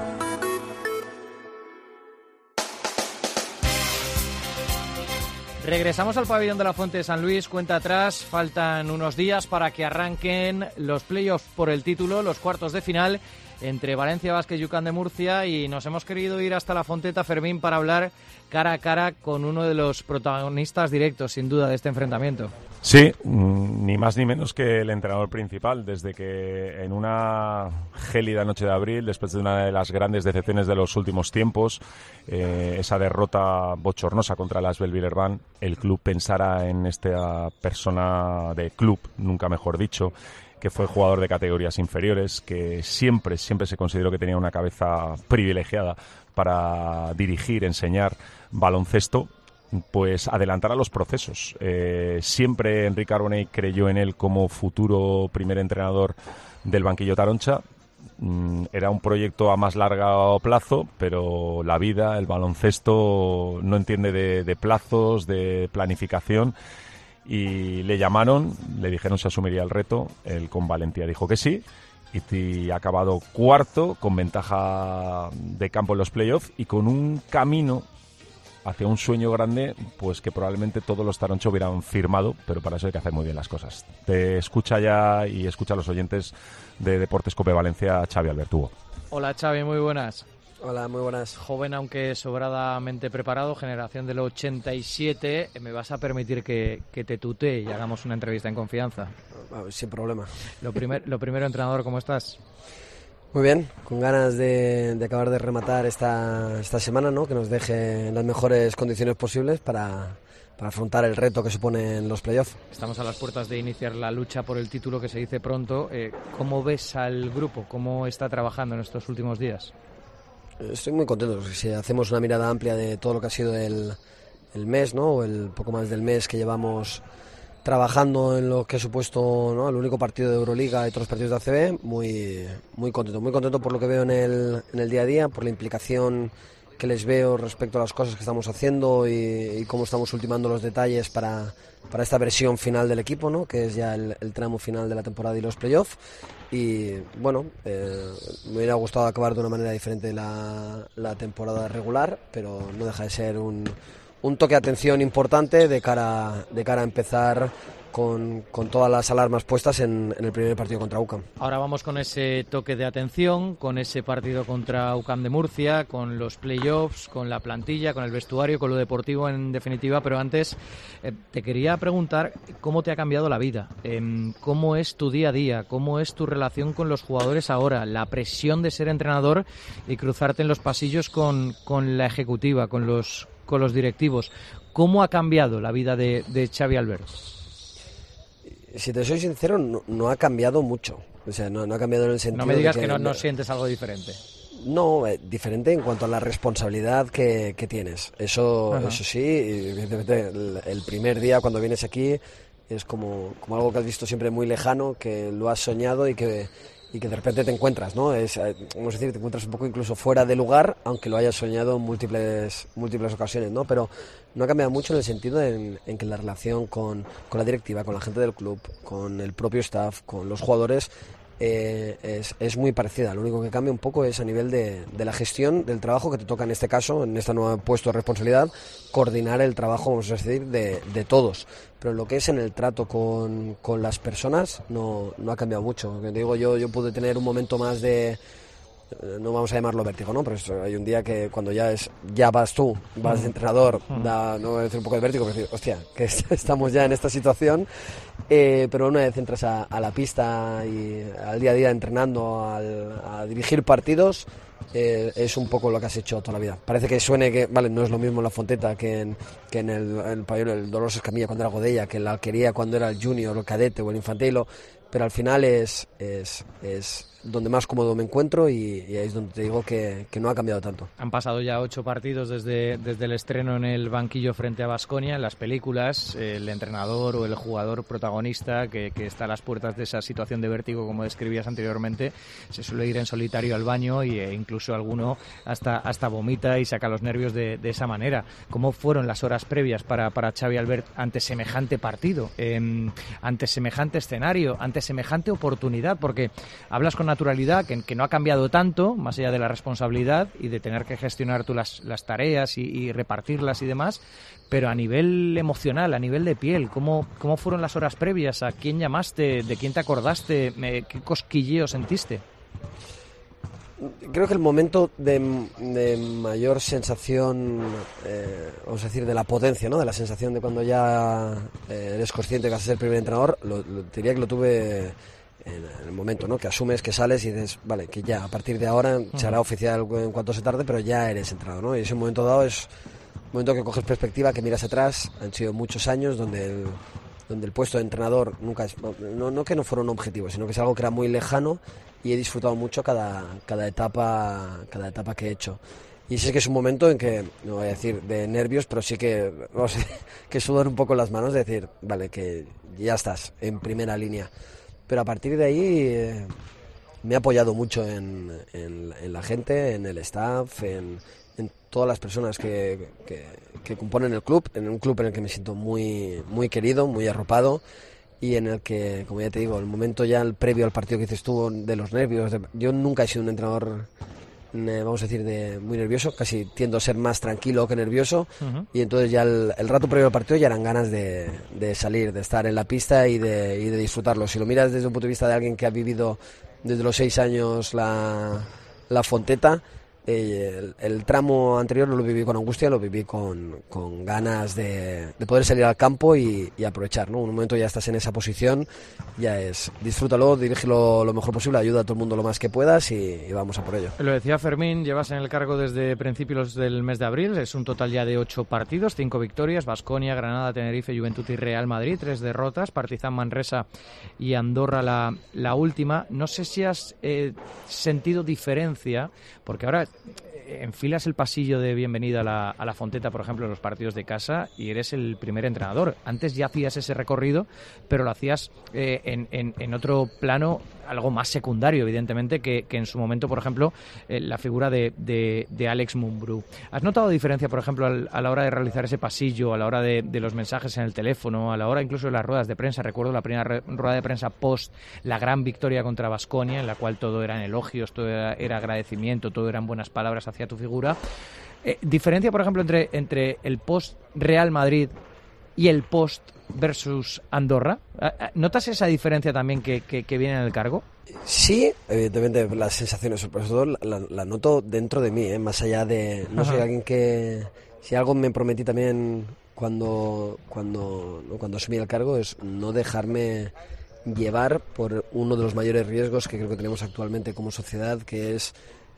Regresamos al pabellón de la Fuente de San Luis, cuenta atrás, faltan unos días para que arranquen los playoffs por el título, los cuartos de final entre Valencia Basket y UCAM de Murcia, y nos hemos querido ir hasta la Fonteta, Fermín, para hablar cara a cara con uno de los protagonistas directos, sin duda, de este enfrentamiento. Sí, ni más ni menos que el entrenador principal, desde que en una gélida noche de abril, después de una de las grandes decepciones de los últimos tiempos, eh, esa derrota bochornosa contra las Belvillerban, el club pensara en esta persona de club, nunca mejor dicho, que fue jugador de categorías inferiores, que siempre, siempre se consideró que tenía una cabeza privilegiada para dirigir, enseñar baloncesto, pues adelantara los procesos. Eh, siempre Enrique Arbonell creyó en él como futuro primer entrenador del banquillo Taroncha. Mm, era un proyecto a más largo plazo, pero la vida, el baloncesto, no entiende de, de plazos, de planificación. Y le llamaron, le dijeron si asumiría el reto, él con valentía dijo que sí, y ha acabado cuarto, con ventaja de campo en los playoffs y con un camino hacia un sueño grande, pues que probablemente todos los taronchos hubieran firmado, pero para eso hay que hacer muy bien las cosas. Te escucha ya y escucha a los oyentes de Deportes Cope Valencia, Xavi Albertugo. Hola Xavi, muy buenas. Hola, muy buenas. Joven, aunque sobradamente preparado, generación del ochenta y siete. ¿Me vas a permitir que, que te tutee y hagamos una entrevista en confianza? Sin problema. Lo, primer, lo primero, entrenador, ¿cómo estás? Muy bien, con ganas de, de acabar de rematar esta, esta semana, ¿no? Que nos deje en las mejores condiciones posibles para, para afrontar el reto que suponen los playoffs. Estamos a las puertas de iniciar la lucha por el título, que se dice pronto. Eh, ¿Cómo ves al grupo? ¿Cómo está trabajando en estos últimos días? Estoy muy contento. Si hacemos una mirada amplia de todo lo que ha sido el, el mes, ¿no? O el poco más del mes que llevamos trabajando en lo que ha supuesto, ¿no? El único partido de Euroliga y todos los partidos de A C B, muy, muy contento. Muy contento por lo que veo en el, en el día a día, por la implicación que les veo respecto a las cosas que estamos haciendo y, y cómo estamos ultimando los detalles para, para esta versión final del equipo, ¿no? Que es ya el, el tramo final de la temporada y los playoffs. Y bueno, eh, me hubiera gustado acabar de una manera diferente la, la temporada regular, pero no deja de ser un, un toque de atención importante de cara, de cara a empezar con, con todas las alarmas puestas en, en el primer partido contra UCAM. Ahora vamos con ese toque de atención, con ese partido contra UCAM de Murcia, con los playoffs, con la plantilla, con el vestuario, con lo deportivo en definitiva, pero antes eh, te quería preguntar cómo te ha cambiado la vida, eh, cómo es tu día a día, cómo es tu relación con los jugadores ahora, la presión de ser entrenador y cruzarte en los pasillos con, con la ejecutiva, con los, con los directivos. ¿Cómo ha cambiado la vida de, de Xavi Albert? Si te soy sincero, no, no ha cambiado mucho. O sea, no, no ha cambiado en el sentido No me digas de que, que no, no sientes algo diferente. No, eh, diferente en cuanto a la responsabilidad que, que tienes. Eso, Ajá. eso sí, y evidentemente el, el primer día cuando vienes aquí es como, como algo que has visto siempre muy lejano, que lo has soñado y que, y que de repente te encuentras, ¿no? Es, vamos a decir, te encuentras un poco incluso fuera de lugar, aunque lo hayas soñado en múltiples, múltiples ocasiones, ¿no? Pero no ha cambiado mucho en el sentido en, en que la relación con, con la directiva, con la gente del club, con el propio staff, con los jugadores, Eh, es, es muy parecida. Lo único que cambia un poco es a nivel de, de la gestión del trabajo que te toca en este caso, en este nuevo puesto de responsabilidad, coordinar el trabajo, vamos a decir, de, de todos. Pero lo que es en el trato con, con las personas no, no ha cambiado mucho. Te digo, yo, yo pude tener un momento más de, no vamos a llamarlo vértigo, ¿no? Pero es, hay un día que cuando ya es ya vas tú, vas de entrenador, da, no voy a decir un poco de vértigo, pero decir, hostia, que estamos ya en esta situación, eh, pero una vez entras a, a la pista y al día a día entrenando, al, a dirigir partidos, eh, es un poco lo que has hecho toda la vida. Parece que suene que, vale, no es lo mismo en la Fonteta que en, que en el, el pabellón, el Dolores Escamilla cuando era Godella, que en la Alquería cuando era el junior, el cadete o el infantil, pero al final es, es, es donde más cómodo me encuentro y, y ahí es donde te digo que, que no ha cambiado tanto. Han pasado ya ocho partidos desde, desde el estreno en el banquillo frente a Baskonia. En las películas, el entrenador o el jugador protagonista que, que está a las puertas de esa situación de vértigo, como describías anteriormente, se suele ir en solitario al baño e incluso alguno hasta, hasta vomita y saca los nervios de, de esa manera. ¿Cómo fueron las horas previas para, para Xavi Albert ante semejante partido, eh, ante semejante escenario, ante semejante oportunidad? Porque hablas con naturalidad, que, que no ha cambiado tanto, más allá de la responsabilidad y de tener que gestionar tú las, las tareas y, y repartirlas y demás, pero a nivel emocional, a nivel de piel, ¿cómo, cómo fueron las horas previas? ¿A quién llamaste? ¿De quién te acordaste? ¿Qué cosquilleo sentiste? Creo que el momento de, de mayor sensación, eh, vamos a decir, de la potencia, ¿no? De la sensación de cuando ya eh, eres consciente que vas a ser el primer entrenador, lo, lo, diría que lo tuve en el momento, ¿no? Que asumes que sales y dices, vale, que ya a partir de ahora se hará oficial en cuanto se tarde, pero ya eres entrenador, ¿no? Y ese momento dado es un momento que coges perspectiva, que miras atrás. Han sido muchos años donde el, donde el puesto de entrenador nunca es, no, no que no fuera un objetivo, sino que es algo que era muy lejano, y he disfrutado mucho cada, cada etapa cada etapa que he hecho. Y sí que es un momento en que, no voy a decir de nervios, pero sí que, vamos, que sudor un poco las manos de decir, vale, que ya estás en primera línea. Pero a partir de ahí eh, me he apoyado mucho en, en, en la gente, en el staff, en, en todas las personas que, que, que componen el club, en un club en el que me siento muy, muy querido, muy arropado, y en el que, como ya te digo, el momento ya el previo al partido que dices tú, de los nervios, de, yo nunca he sido un entrenador, eh, vamos a decir, de muy nervioso, casi tiendo a ser más tranquilo que nervioso, uh-huh. Y entonces ya el, el rato previo al partido ya eran ganas de, de salir, de estar en la pista y de, y de disfrutarlo. Si lo miras desde un punto de vista de alguien que ha vivido desde los seis años la, la Fonteta, El, el tramo anterior no lo viví con angustia, lo viví con, con ganas de, de poder salir al campo y, y aprovechar, ¿no? Un momento ya estás en esa posición, ya es disfrútalo, dirígelo lo mejor posible, ayuda a todo el mundo lo más que puedas y, y vamos a por ello. Lo decía Fermín, llevas en el cargo desde principios del mes de abril, es un total ya de ocho partidos, cinco victorias, Baskonia, Granada, Tenerife, Juventud y Real Madrid, tres derrotas, Partizan, Manresa y Andorra la, la última. No sé si has eh, sentido diferencia, porque ahora enfilas el pasillo de bienvenida a la, a la Fonteta, por ejemplo, en los partidos de casa, y eres el primer entrenador. Antes ya hacías ese recorrido, pero lo hacías eh, en, en, en otro plano, algo más secundario, evidentemente, que, que en su momento, por ejemplo, eh, la figura de, de, de Alex Mumbrú. ¿Has notado diferencia, por ejemplo, al, a la hora de realizar ese pasillo, a la hora de, de los mensajes en el teléfono, a la hora incluso de las ruedas de prensa? Recuerdo la primera re, rueda de prensa post la gran victoria contra Baskonia, en la cual todo eran elogios, todo era, era agradecimiento, todo eran buenas palabras hacia tu figura. Eh, diferencia, por ejemplo, entre, entre el post Real Madrid y el post versus Andorra. ¿Notas esa diferencia también que, que, que viene en el cargo? Sí, evidentemente las sensaciones, sobre todo la, la, la noto dentro de mí, ¿eh? Más allá de... No Ajá. soy alguien que... Si algo me prometí también cuando, cuando, ¿no? cuando asumí el cargo es no dejarme llevar por uno de los mayores riesgos que creo que tenemos actualmente como sociedad, que es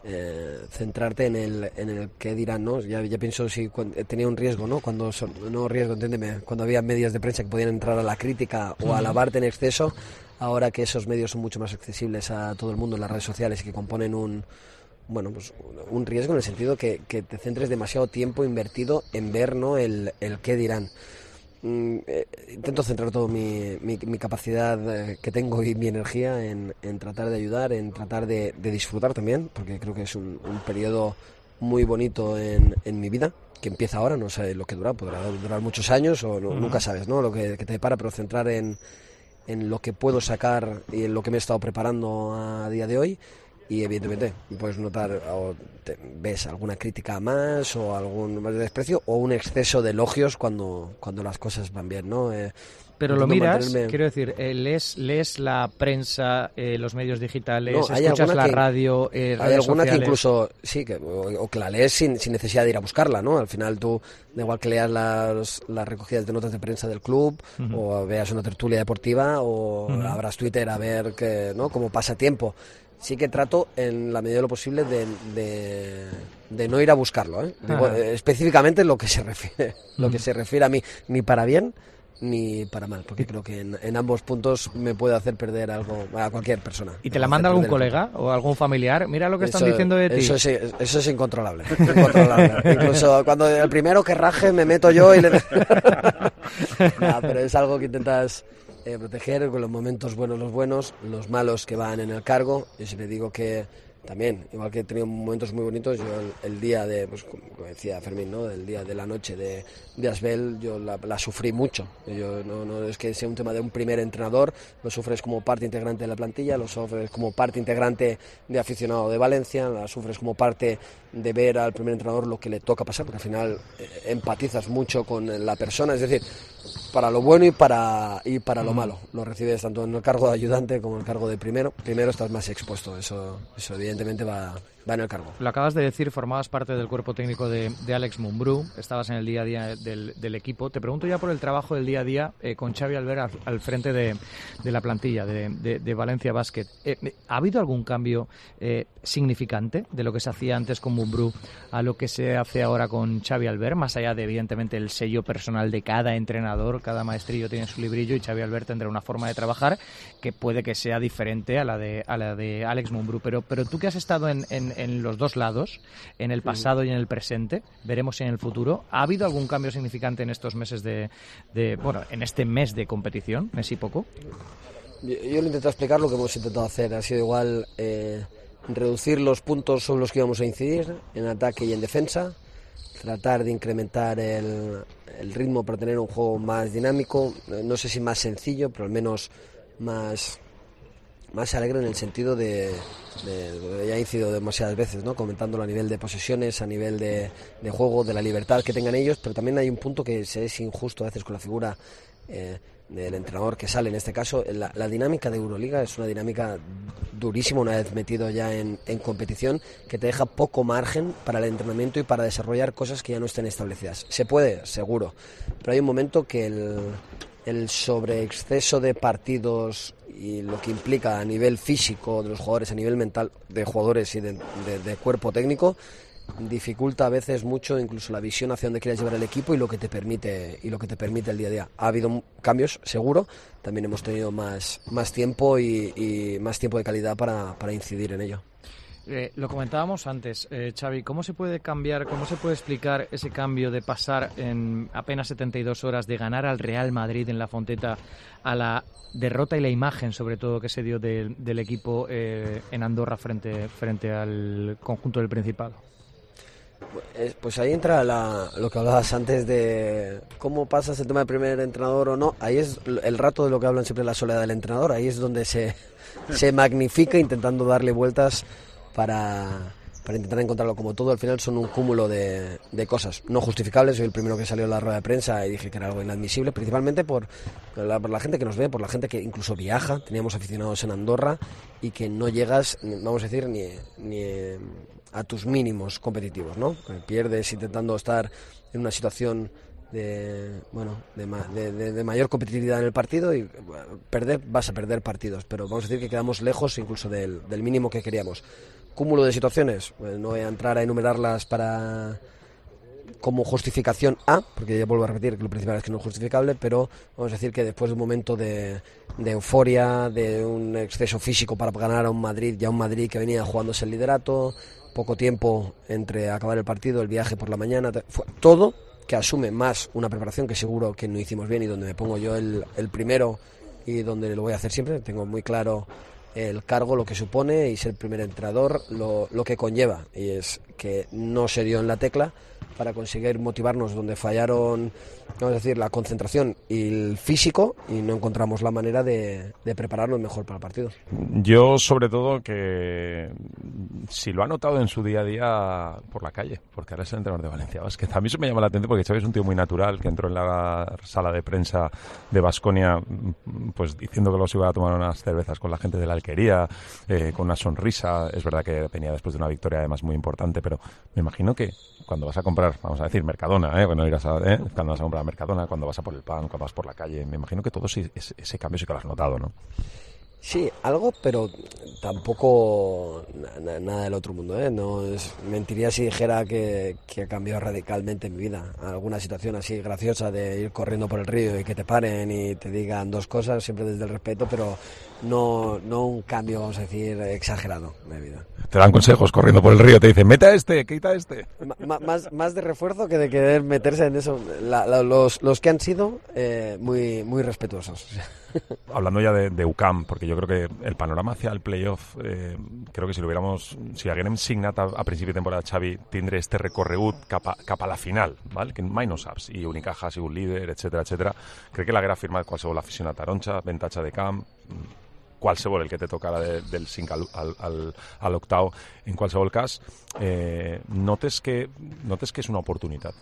Eh, centrarte en el en el qué dirán, ¿no? Ya, ya pienso si cuando, tenía un riesgo, ¿no? Cuando son, no riesgo, entiéndeme, cuando había medios de prensa que podían entrar a la crítica o a alabarte en exceso, ahora que esos medios son mucho más accesibles a todo el mundo en las redes sociales y que componen un bueno, pues un riesgo en el sentido que, que te centres demasiado tiempo invertido en ver, ¿no? el, el qué dirán. mm, eh, intento centrar todo mi, mi, mi capacidad eh, que tengo y mi energía en, en tratar de ayudar, en tratar de, de disfrutar también, porque creo que es un, un periodo muy bonito en, en mi vida, que empieza ahora, no sé lo que dura, podrá durar muchos años o no, uh-huh. nunca sabes, ¿no? Lo que, que te depara, pero centrar en, en lo que puedo sacar y en lo que me he estado preparando a día de hoy. Y evidentemente puedes notar o te, ves alguna crítica más o algún más de desprecio o un exceso de elogios cuando, cuando las cosas van bien, ¿no? Eh, Pero lo miras, mantenerme... quiero decir, eh, lees, lees la prensa, eh, los medios digitales, no, escuchas la que, radio, eh, hay alguna sociales. Que incluso, sí, que, o, o que la lees sin, sin necesidad de ir a buscarla, ¿no? Al final tú, da igual que leas las, las recogidas de notas de prensa del club, uh-huh. o veas una tertulia deportiva, o uh-huh. abras Twitter a ver que, ¿no? Cómo pasa tiempo. Sí que trato, en la medida de lo posible, de, de, de no ir a buscarlo, ¿eh? Digo, específicamente lo que se refiere, uh-huh. lo que se refiere a mí, ni para bien ni para mal, porque creo que en, en ambos puntos me puede hacer perder algo a cualquier persona. ¿Y te la manda algún colega o algún familiar? Mira lo que eso, están diciendo de ti. Eso es, eso es incontrolable. incontrolable. Incluso cuando el primero que raje me meto yo y le... no, pero es algo que intentas eh, proteger con los momentos buenos los buenos, los malos que van en el cargo. Yo siempre digo que también, igual que he tenido momentos muy bonitos, yo el, el día de, pues como decía Fermín, ¿no? El día de la noche de, de Asbel, yo la, la sufrí mucho. Yo no, no es que sea un tema de un primer entrenador, lo sufres como parte integrante de la plantilla, lo sufres como parte integrante de aficionado de Valencia, la sufres como parte de ver al primer entrenador lo que le toca pasar, porque al final eh, empatizas mucho con la persona, es decir, para lo bueno y para y para lo malo. Lo recibes tanto en el cargo de ayudante como en el cargo de primero. Primero estás más expuesto, eso, eso evidentemente va, va en el cargo. Lo acabas de decir, formabas parte del cuerpo técnico de, de Alex Mumbrú, estabas en el día a día del, del equipo. Te pregunto ya por el trabajo del día a día eh, con Xavi Albert al, al frente de, de la plantilla de, de, de Valencia Basket. Eh, ¿Ha habido algún cambio eh, significante de lo que se hacía antes con Mumbrú a lo que se hace ahora con Xavi Albert, más allá de evidentemente el sello personal de cada entrenador? Cada maestrillo tiene su librillo y Xavi Albert tendrá una forma de trabajar que puede que sea diferente a la de a la de Alex Mumbrú, pero pero tú que has estado en, en, en los dos lados, en el pasado y en el presente, veremos si en el futuro ha habido algún cambio significante en estos meses de, de bueno, en este mes de competición, mes y poco. Yo, yo lo intento explicar, lo que hemos intentado hacer ha sido igual eh, reducir los puntos sobre los que íbamos a incidir en ataque y en defensa, tratar de incrementar el, el ritmo para tener un juego más dinámico, no sé si más sencillo, pero al menos más, más alegre en el sentido de, de, ya he incidido demasiadas veces, ¿no? Comentándolo a nivel de posesiones, a nivel de, de juego, de la libertad que tengan ellos, pero también hay un punto que se es injusto a veces con la figura eh, del entrenador que sale. En este caso, la, la dinámica de Euroliga es una dinámica durísima una vez metido ya en, en competición, que te deja poco margen para el entrenamiento y para desarrollar cosas que ya no estén establecidas. Se puede, seguro, pero hay un momento que el, el sobreexceso de partidos y lo que implica a nivel físico de los jugadores, a nivel mental de jugadores y de, de, de cuerpo técnico, dificulta a veces mucho incluso la visión hacia dónde quieras llevar el equipo y lo que te permite y lo que te permite el día a día. Ha habido cambios, seguro, también hemos tenido más, más tiempo y, y más tiempo de calidad para, para incidir en ello. Eh, lo comentábamos antes, eh, Xavi, ¿cómo se puede cambiar, cómo se puede explicar ese cambio de pasar en apenas setenta y dos horas de ganar al Real Madrid en la Fonteta a la derrota y la imagen, sobre todo, que se dio de, del equipo eh, en Andorra frente, frente al conjunto del Principado? Pues ahí entra la, lo que hablabas antes de cómo pasas el tema del primer entrenador o no. Ahí es el rato de lo que hablan siempre, la soledad del entrenador. Ahí es donde se, se magnifica intentando darle vueltas para, para intentar encontrarlo. Como todo, al final son un cúmulo de, de cosas no justificables. Soy el primero que salió en la rueda de prensa y dije que era algo inadmisible, principalmente por la, por la gente que nos ve, por la gente que incluso viaja. Teníamos aficionados en Andorra y que no llegas, vamos a decir, ni... ni a tus mínimos competitivos, ¿no? Pierdes intentando estar en una situación de bueno de, de, de, de mayor competitividad en el partido y perder, vas a perder partidos, pero vamos a decir que quedamos lejos incluso del, del mínimo que queríamos. Cúmulo de situaciones, pues no voy a entrar a enumerarlas para como justificación A, porque ya vuelvo a repetir que lo principal es que no es justificable, pero vamos a decir que después de un momento de, de euforia, de un exceso físico para ganar a un Madrid, ya un Madrid que venía jugándose el liderato, poco tiempo entre acabar el partido, el viaje por la mañana, fue todo que asume más una preparación que seguro que no hicimos bien y donde me pongo yo el, el primero y donde lo voy a hacer siempre. Tengo muy claro el cargo, lo que supone y ser primer entrenador, lo, lo que conlleva, y es que no se dio en la tecla para conseguir motivarnos donde fallaron, vamos a decir, la concentración y el físico, y no encontramos la manera de, de prepararnos mejor para el partido. Yo, sobre todo, que si lo ha notado en su día a día por la calle, porque ahora es el entrenador de Valencia Basket. A mí eso me llama la atención porque Xavi es un tío muy natural, que entró en la sala de prensa de Baskonia pues diciendo que los iba a tomar unas cervezas con la gente de la Alquería, eh, con una sonrisa. Es verdad que venía después de una victoria además muy importante, pero me imagino que cuando vas a comprar, vamos a decir, Mercadona, ¿eh? Bueno, irás a, ¿eh? cuando vas a comprar Mercadona, cuando vas a por el pan, cuando vas por la calle, me imagino que todo ese, ese cambio sí que lo has notado, ¿no? Sí, algo, pero tampoco na, nada del otro mundo, ¿eh? No es, mentiría si dijera que, que ha cambiado radicalmente mi vida. Alguna situación así graciosa de ir corriendo por el río y que te paren y te digan dos cosas, siempre desde el respeto, pero no, no un cambio, vamos a decir, exagerado en mi vida. Te dan consejos corriendo por el río, te dicen, meta este, quita este. M- más, más de refuerzo que de querer meterse en eso. La, la, los, los que han sido eh, muy, muy respetuosos. Hablando ya de, de U C A M, porque yo creo que el panorama hacia el playoff, eh, creo que si lo hubiéramos, si haguérem signat a, a principi de temporada, Xavi, tindre este recorregut cap a, cap a la final, val? Que mai no saps, i Unicaja ha sigut líder, etcètera, etcètera. Crec que l'haguera firmat qualsevol aficionat taronja, avantatge de camp, qualsevol el que te tocara de, del cinc al, al, al, a l'octau. En qualsevol cas, eh, notes, que, notes que és una oportunitat.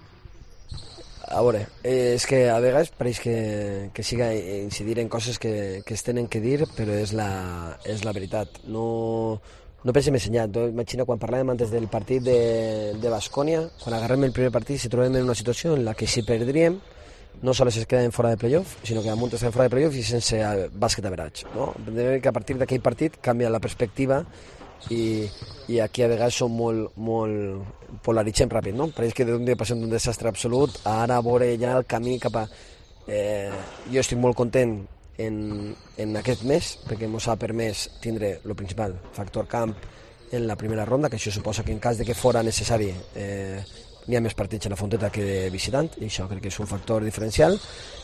A veure, eh, és que a vegades pareix que, que siga incidir en coses que, que es tenen que dir, però és la, és la veritat. No, no pensem més enllà. Imagina quan parlàvem antes del partit de, de Baskonia, quan agarrem el primer partit, si trobem en una situació en la que si perdríem, no sols es queden fora de playoff, sinó que damunt estem fora de playoff i sense bàsquet average, no? Que a partir d'aquell partit canvia la perspectiva i, i aquí a vegades som molt, molt polaritzem ràpid, no? Pareix que d'un dia passem d'un desastre absolut a ara veure ja el camí cap a... Eh, jo estic molt content en, en aquest mes, perquè ens ha permès tindre el principal, factor camp, en la primera ronda, que això suposa que en cas de que fora necessari eh, n'hi ha més partits a la Fonteta que de visitant, i això crec que és un factor diferencial,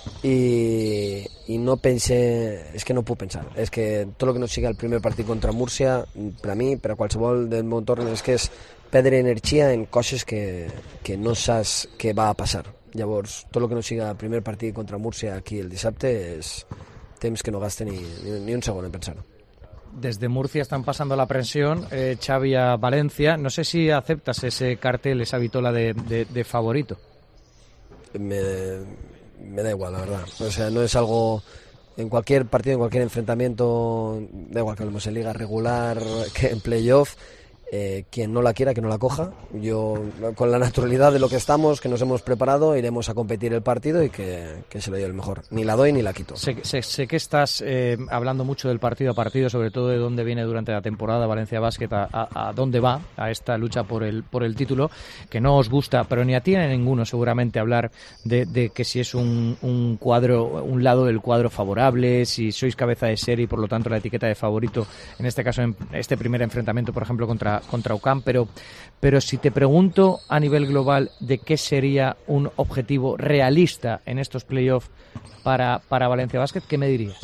i, i no pense, és que no puc pensar, és que tot el que no sigui el primer partit contra Múrcia, per a mi, per a qualsevol del meu entorn, és que és perdre energia en coses que, que no saps què va a passar. Llavors, tot el que no sigui el primer partit contra Múrcia aquí el dissabte és temps que no gaste ni, ni, ni un segon en pensar-ho. Desde Murcia están pasando la presión, eh, Xavi a Valencia. No sé si aceptas ese cartel, esa vitola de, de, de favorito. Me, me da igual, la verdad. O sea, no es algo... En cualquier partido, en cualquier enfrentamiento, da igual que hablemos en liga regular, que en playoff, eh, quien no la quiera, que no la coja. Yo, con la naturalidad de lo que estamos, que nos hemos preparado, iremos a competir el partido y que, que se lo lleve el mejor. Ni la doy ni la quito. Sé, sé, sé que estás eh, hablando mucho del partido a partido, sobre todo de dónde viene durante la temporada Valencia Basket, a, a, a dónde va a esta lucha por el por el título, que no os gusta, pero ni a ti ni a ninguno seguramente hablar de, de que si es un, un cuadro, un lado del cuadro favorable, si sois cabeza de serie y por lo tanto la etiqueta de favorito, en este caso en este primer enfrentamiento, por ejemplo, contra contra U C A M, pero, pero si te pregunto a nivel global de qué sería un objetivo realista en estos playoffs para, para Valencia Basket, ¿qué me dirías?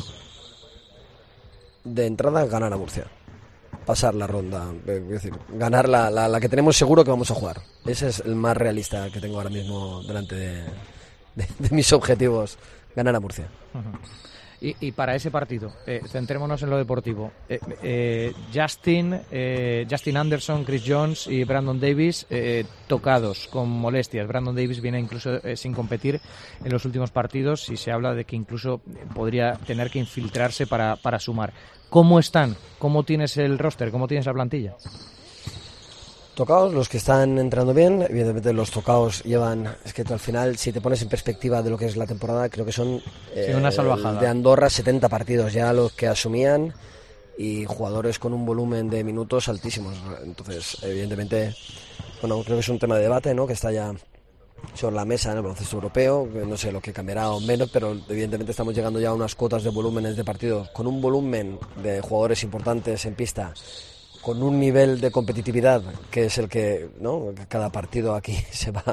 De entrada, ganar a Murcia. Pasar la ronda, es decir, ganar la, la, la que tenemos seguro que vamos a jugar. Ese es el más realista que tengo ahora mismo delante de, de, de mis objetivos, ganar a Murcia. Uh-huh. Y, y para ese partido, eh, centrémonos en lo deportivo. Eh, eh, Justin, eh, Justin Anderson, Chris Jones y Brandon Davis eh, tocados con molestias. Brandon Davis viene incluso eh, sin competir en los últimos partidos y se habla de que incluso podría tener que infiltrarse para, para sumar. ¿Cómo están? ¿Cómo tienes el roster? ¿Cómo tienes la plantilla? Tocados, los que están entrando bien, evidentemente los tocados llevan, es que tú al final, si te pones en perspectiva de lo que es la temporada, creo que son eh, sí, una salvajada. De Andorra setenta partidos ya los que asumían y jugadores con un volumen de minutos altísimos. Entonces, evidentemente, bueno, creo que es un tema de debate, ¿no? Que está ya sobre la mesa en el baloncesto europeo, no sé lo que cambiará o menos, pero evidentemente estamos llegando ya a unas cuotas de volúmenes de partidos con un volumen de jugadores importantes en pista, con un nivel de competitividad que es el que, ¿no? Cada partido aquí se va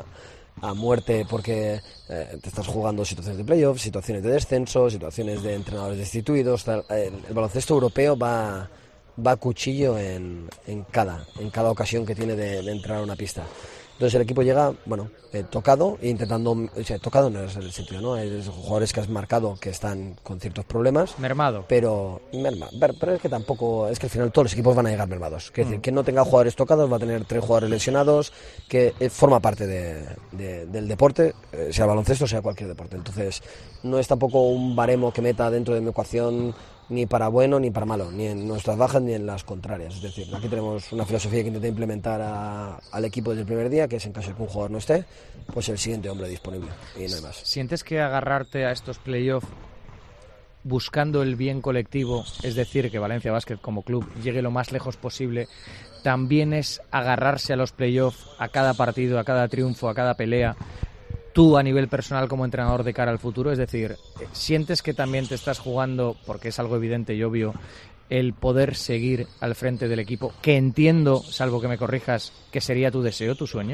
a muerte porque eh, te estás jugando situaciones de playoff, situaciones de descenso, situaciones de entrenadores destituidos. Tal. El, el baloncesto europeo va, va a cuchillo en, en, cada, en cada ocasión que tiene de, de entrar a una pista. Entonces el equipo llega, bueno, eh, tocado, e intentando, o sea, tocado no es el sentido, ¿no? Hay jugadores que has marcado que están con ciertos problemas. Mermado. Pero, merma, pero, pero es que tampoco, es que al final todos los equipos van a llegar mermados. Es decir, mm. que no tenga jugadores tocados va a tener tres jugadores lesionados, que eh, forma parte de, de, del deporte, eh, sea baloncesto, sea cualquier deporte. Entonces no es tampoco un baremo que meta dentro de mi ecuación ni para bueno ni para malo, ni en nuestras bajas ni en las contrarias. Es decir, aquí tenemos una filosofía que intenta implementar a, al equipo desde el primer día, que es en caso de que un jugador no esté, pues el siguiente hombre disponible, y no hay más. ¿Sientes que agarrarte a estos playoffs buscando el bien colectivo, es decir, que Valencia Basket como club llegue lo más lejos posible, también es agarrarse a los playoffs, a cada partido, a cada triunfo, a cada pelea, tú a nivel personal como entrenador de cara al futuro? Es decir, ¿sientes que también te estás jugando, porque es algo evidente y obvio, el poder seguir al frente del equipo, que entiendo, salvo que me corrijas, que sería tu deseo, tu sueño?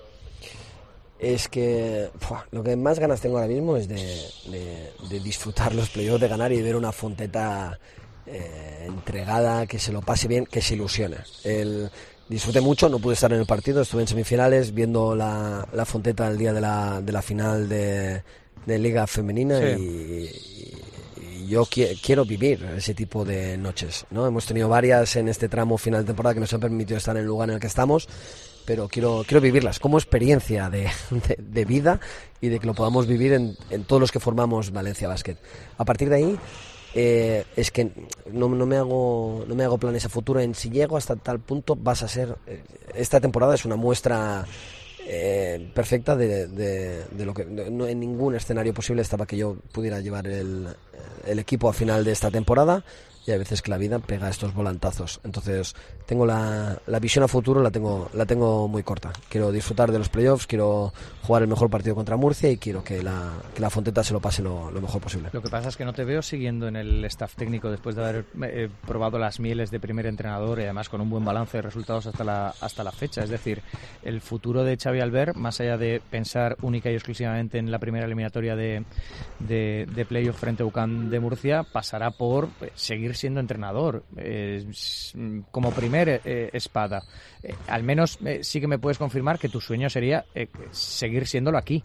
Es que pua, lo que más ganas tengo ahora mismo es de, de, de disfrutar los playoffs, de ganar y de ver una Fonteta eh, entregada, que se lo pase bien, que se ilusione. El... Disfruté mucho, no pude estar en el partido, estuve en semifinales viendo la, la Fonteta el día de la, de la final de, de Liga Femenina, sí. y, y yo qui- quiero vivir ese tipo de noches, ¿no? Hemos tenido varias en este tramo final de temporada que nos han permitido estar en el lugar en el que estamos, pero quiero quiero vivirlas como experiencia de, de, de vida y de que lo podamos vivir en, en todos los que formamos Valencia Basket. A partir de ahí, Eh, es que no, no me hago no me hago planes a futuro en si llego hasta tal punto vas a ser eh, esta temporada es una muestra eh, perfecta de, de, de lo que no, en ningún escenario posible estaba que yo pudiera llevar el, el equipo a final de esta temporada, y hay veces que la vida pega estos volantazos. Entonces tengo la, la visión a futuro la tengo la tengo muy corta. Quiero disfrutar de los playoffs, quiero jugar el mejor partido contra Murcia y quiero que la, que la Fonteta se lo pase lo, lo mejor posible. Lo que pasa es que no te veo siguiendo en el staff técnico después de haber eh, probado las mieles de primer entrenador y además con un buen balance de resultados hasta la, hasta la fecha. Es decir, el futuro de Xavi Albert, más allá de pensar única y exclusivamente en la primera eliminatoria de, de, de playoff frente a U C A M de Murcia, pasará por eh, seguir siendo entrenador eh, como primer eh, espada. Eh, al menos eh, sí que me puedes confirmar que tu sueño sería eh, seguir siéndolo aquí.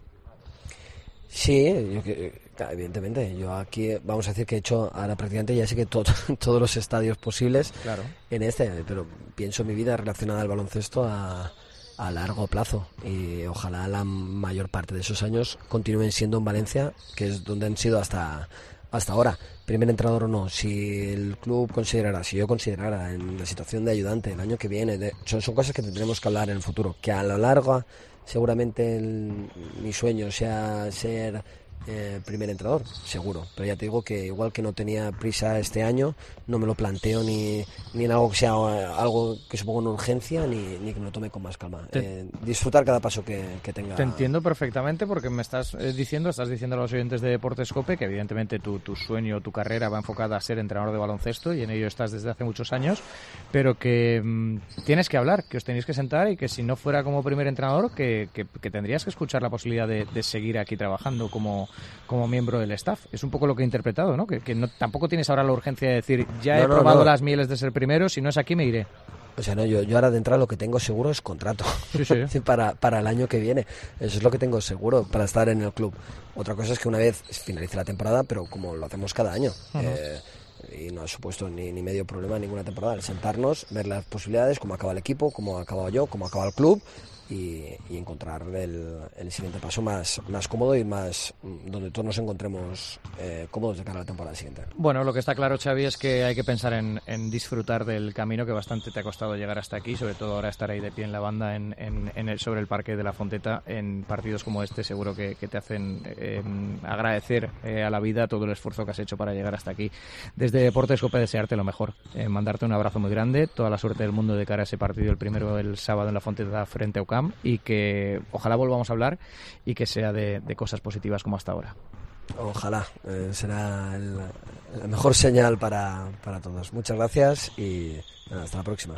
Sí, yo, evidentemente. Yo aquí, vamos a decir que he hecho ahora prácticamente ya sé que todo, todos los estadios posibles, claro, en este, pero pienso mi vida relacionada al baloncesto a, a largo plazo, y ojalá la mayor parte de esos años continúen siendo en Valencia, que es donde han sido hasta hasta ahora. Primer entrenador o no, si el club considerara, si yo considerara en la situación de ayudante el año que viene, de, son, son cosas que tendremos que hablar en el futuro, que a la larga seguramente el, mi sueño sea ser eh, primer entrenador, seguro, pero ya te digo que igual que no tenía prisa este año, no me lo planteo ni, ni en algo que sea algo que suponga una urgencia, ni, ni que me lo tome con más calma. Eh, disfrutar cada paso que, que tenga. Te entiendo perfectamente, porque me estás eh, diciendo, estás diciendo a los oyentes de Deportes COPE que evidentemente tu, tu sueño, tu carrera va enfocada a ser entrenador de baloncesto, y en ello estás desde hace muchos años, pero que mmm, tienes que hablar, que os tenéis que sentar, y que si no fuera como primer entrenador, que, que, que tendrías que escuchar la posibilidad de, de seguir aquí trabajando como como miembro del staff. Es un poco lo que he interpretado, ¿no? Que, que no, tampoco tienes ahora la urgencia de decir, ya no, he no, probado no. las mieles de ser primero, si no es aquí me iré. O sea, no, yo, yo ahora de entrada lo que tengo seguro es contrato. Sí, sí. para, para el año que viene. Eso es lo que tengo seguro para estar en el club. Otra cosa es que una vez finalice la temporada, pero como lo hacemos cada año, uh-huh. eh, y no ha supuesto ni, ni medio problema en ninguna temporada, el sentarnos, ver las posibilidades, cómo acaba el equipo, cómo ha acabado yo, cómo acaba el club, y, y encontrar el, el siguiente paso más, más cómodo y más donde todos nos encontremos eh, cómodos de cara a la temporada siguiente. Bueno, lo que está claro, Xavi, es que hay que pensar en, en disfrutar del camino, que bastante te ha costado llegar hasta aquí, sobre todo ahora estar ahí de pie en la banda en, en, en el, sobre el parque de la Fonteta. En partidos como este seguro que, que te hacen eh, agradecer eh, a la vida todo el esfuerzo que has hecho para llegar hasta aquí. Desde Deportes COPE desearte lo mejor, eh, mandarte un abrazo muy grande, toda la suerte del mundo de cara a ese partido, el primero el sábado en la Fonteta frente a U C A M, y que ojalá volvamos a hablar y que sea de, de cosas positivas como hasta ahora. Ojalá, eh, será el, la mejor señal para, para todos. Muchas gracias y nada, hasta la próxima.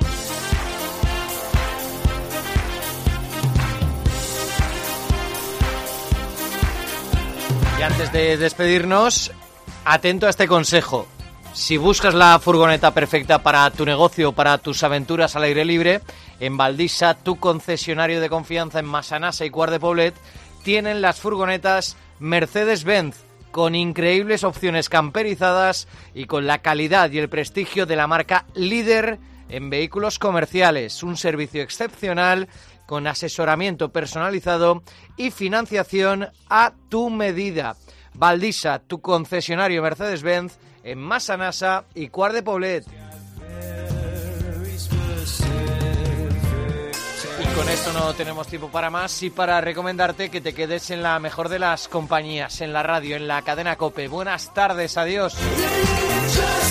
antes de despedirnos, atento a este consejo. Si buscas la furgoneta perfecta para tu negocio o para tus aventuras al aire libre, en Valdisa, tu concesionario de confianza en Massanassa y Quart de Poblet, tienen las furgonetas Mercedes-Benz, con increíbles opciones camperizadas y con la calidad y el prestigio de la marca líder en vehículos comerciales. Un servicio excepcional con asesoramiento personalizado y financiación a tu medida. Valdisa, tu concesionario Mercedes-Benz en Massanassa y Quart de Poblet. Y con esto no tenemos tiempo para más y para recomendarte que te quedes en la mejor de las compañías, en la radio, en la cadena COPE. Buenas tardes, adiós.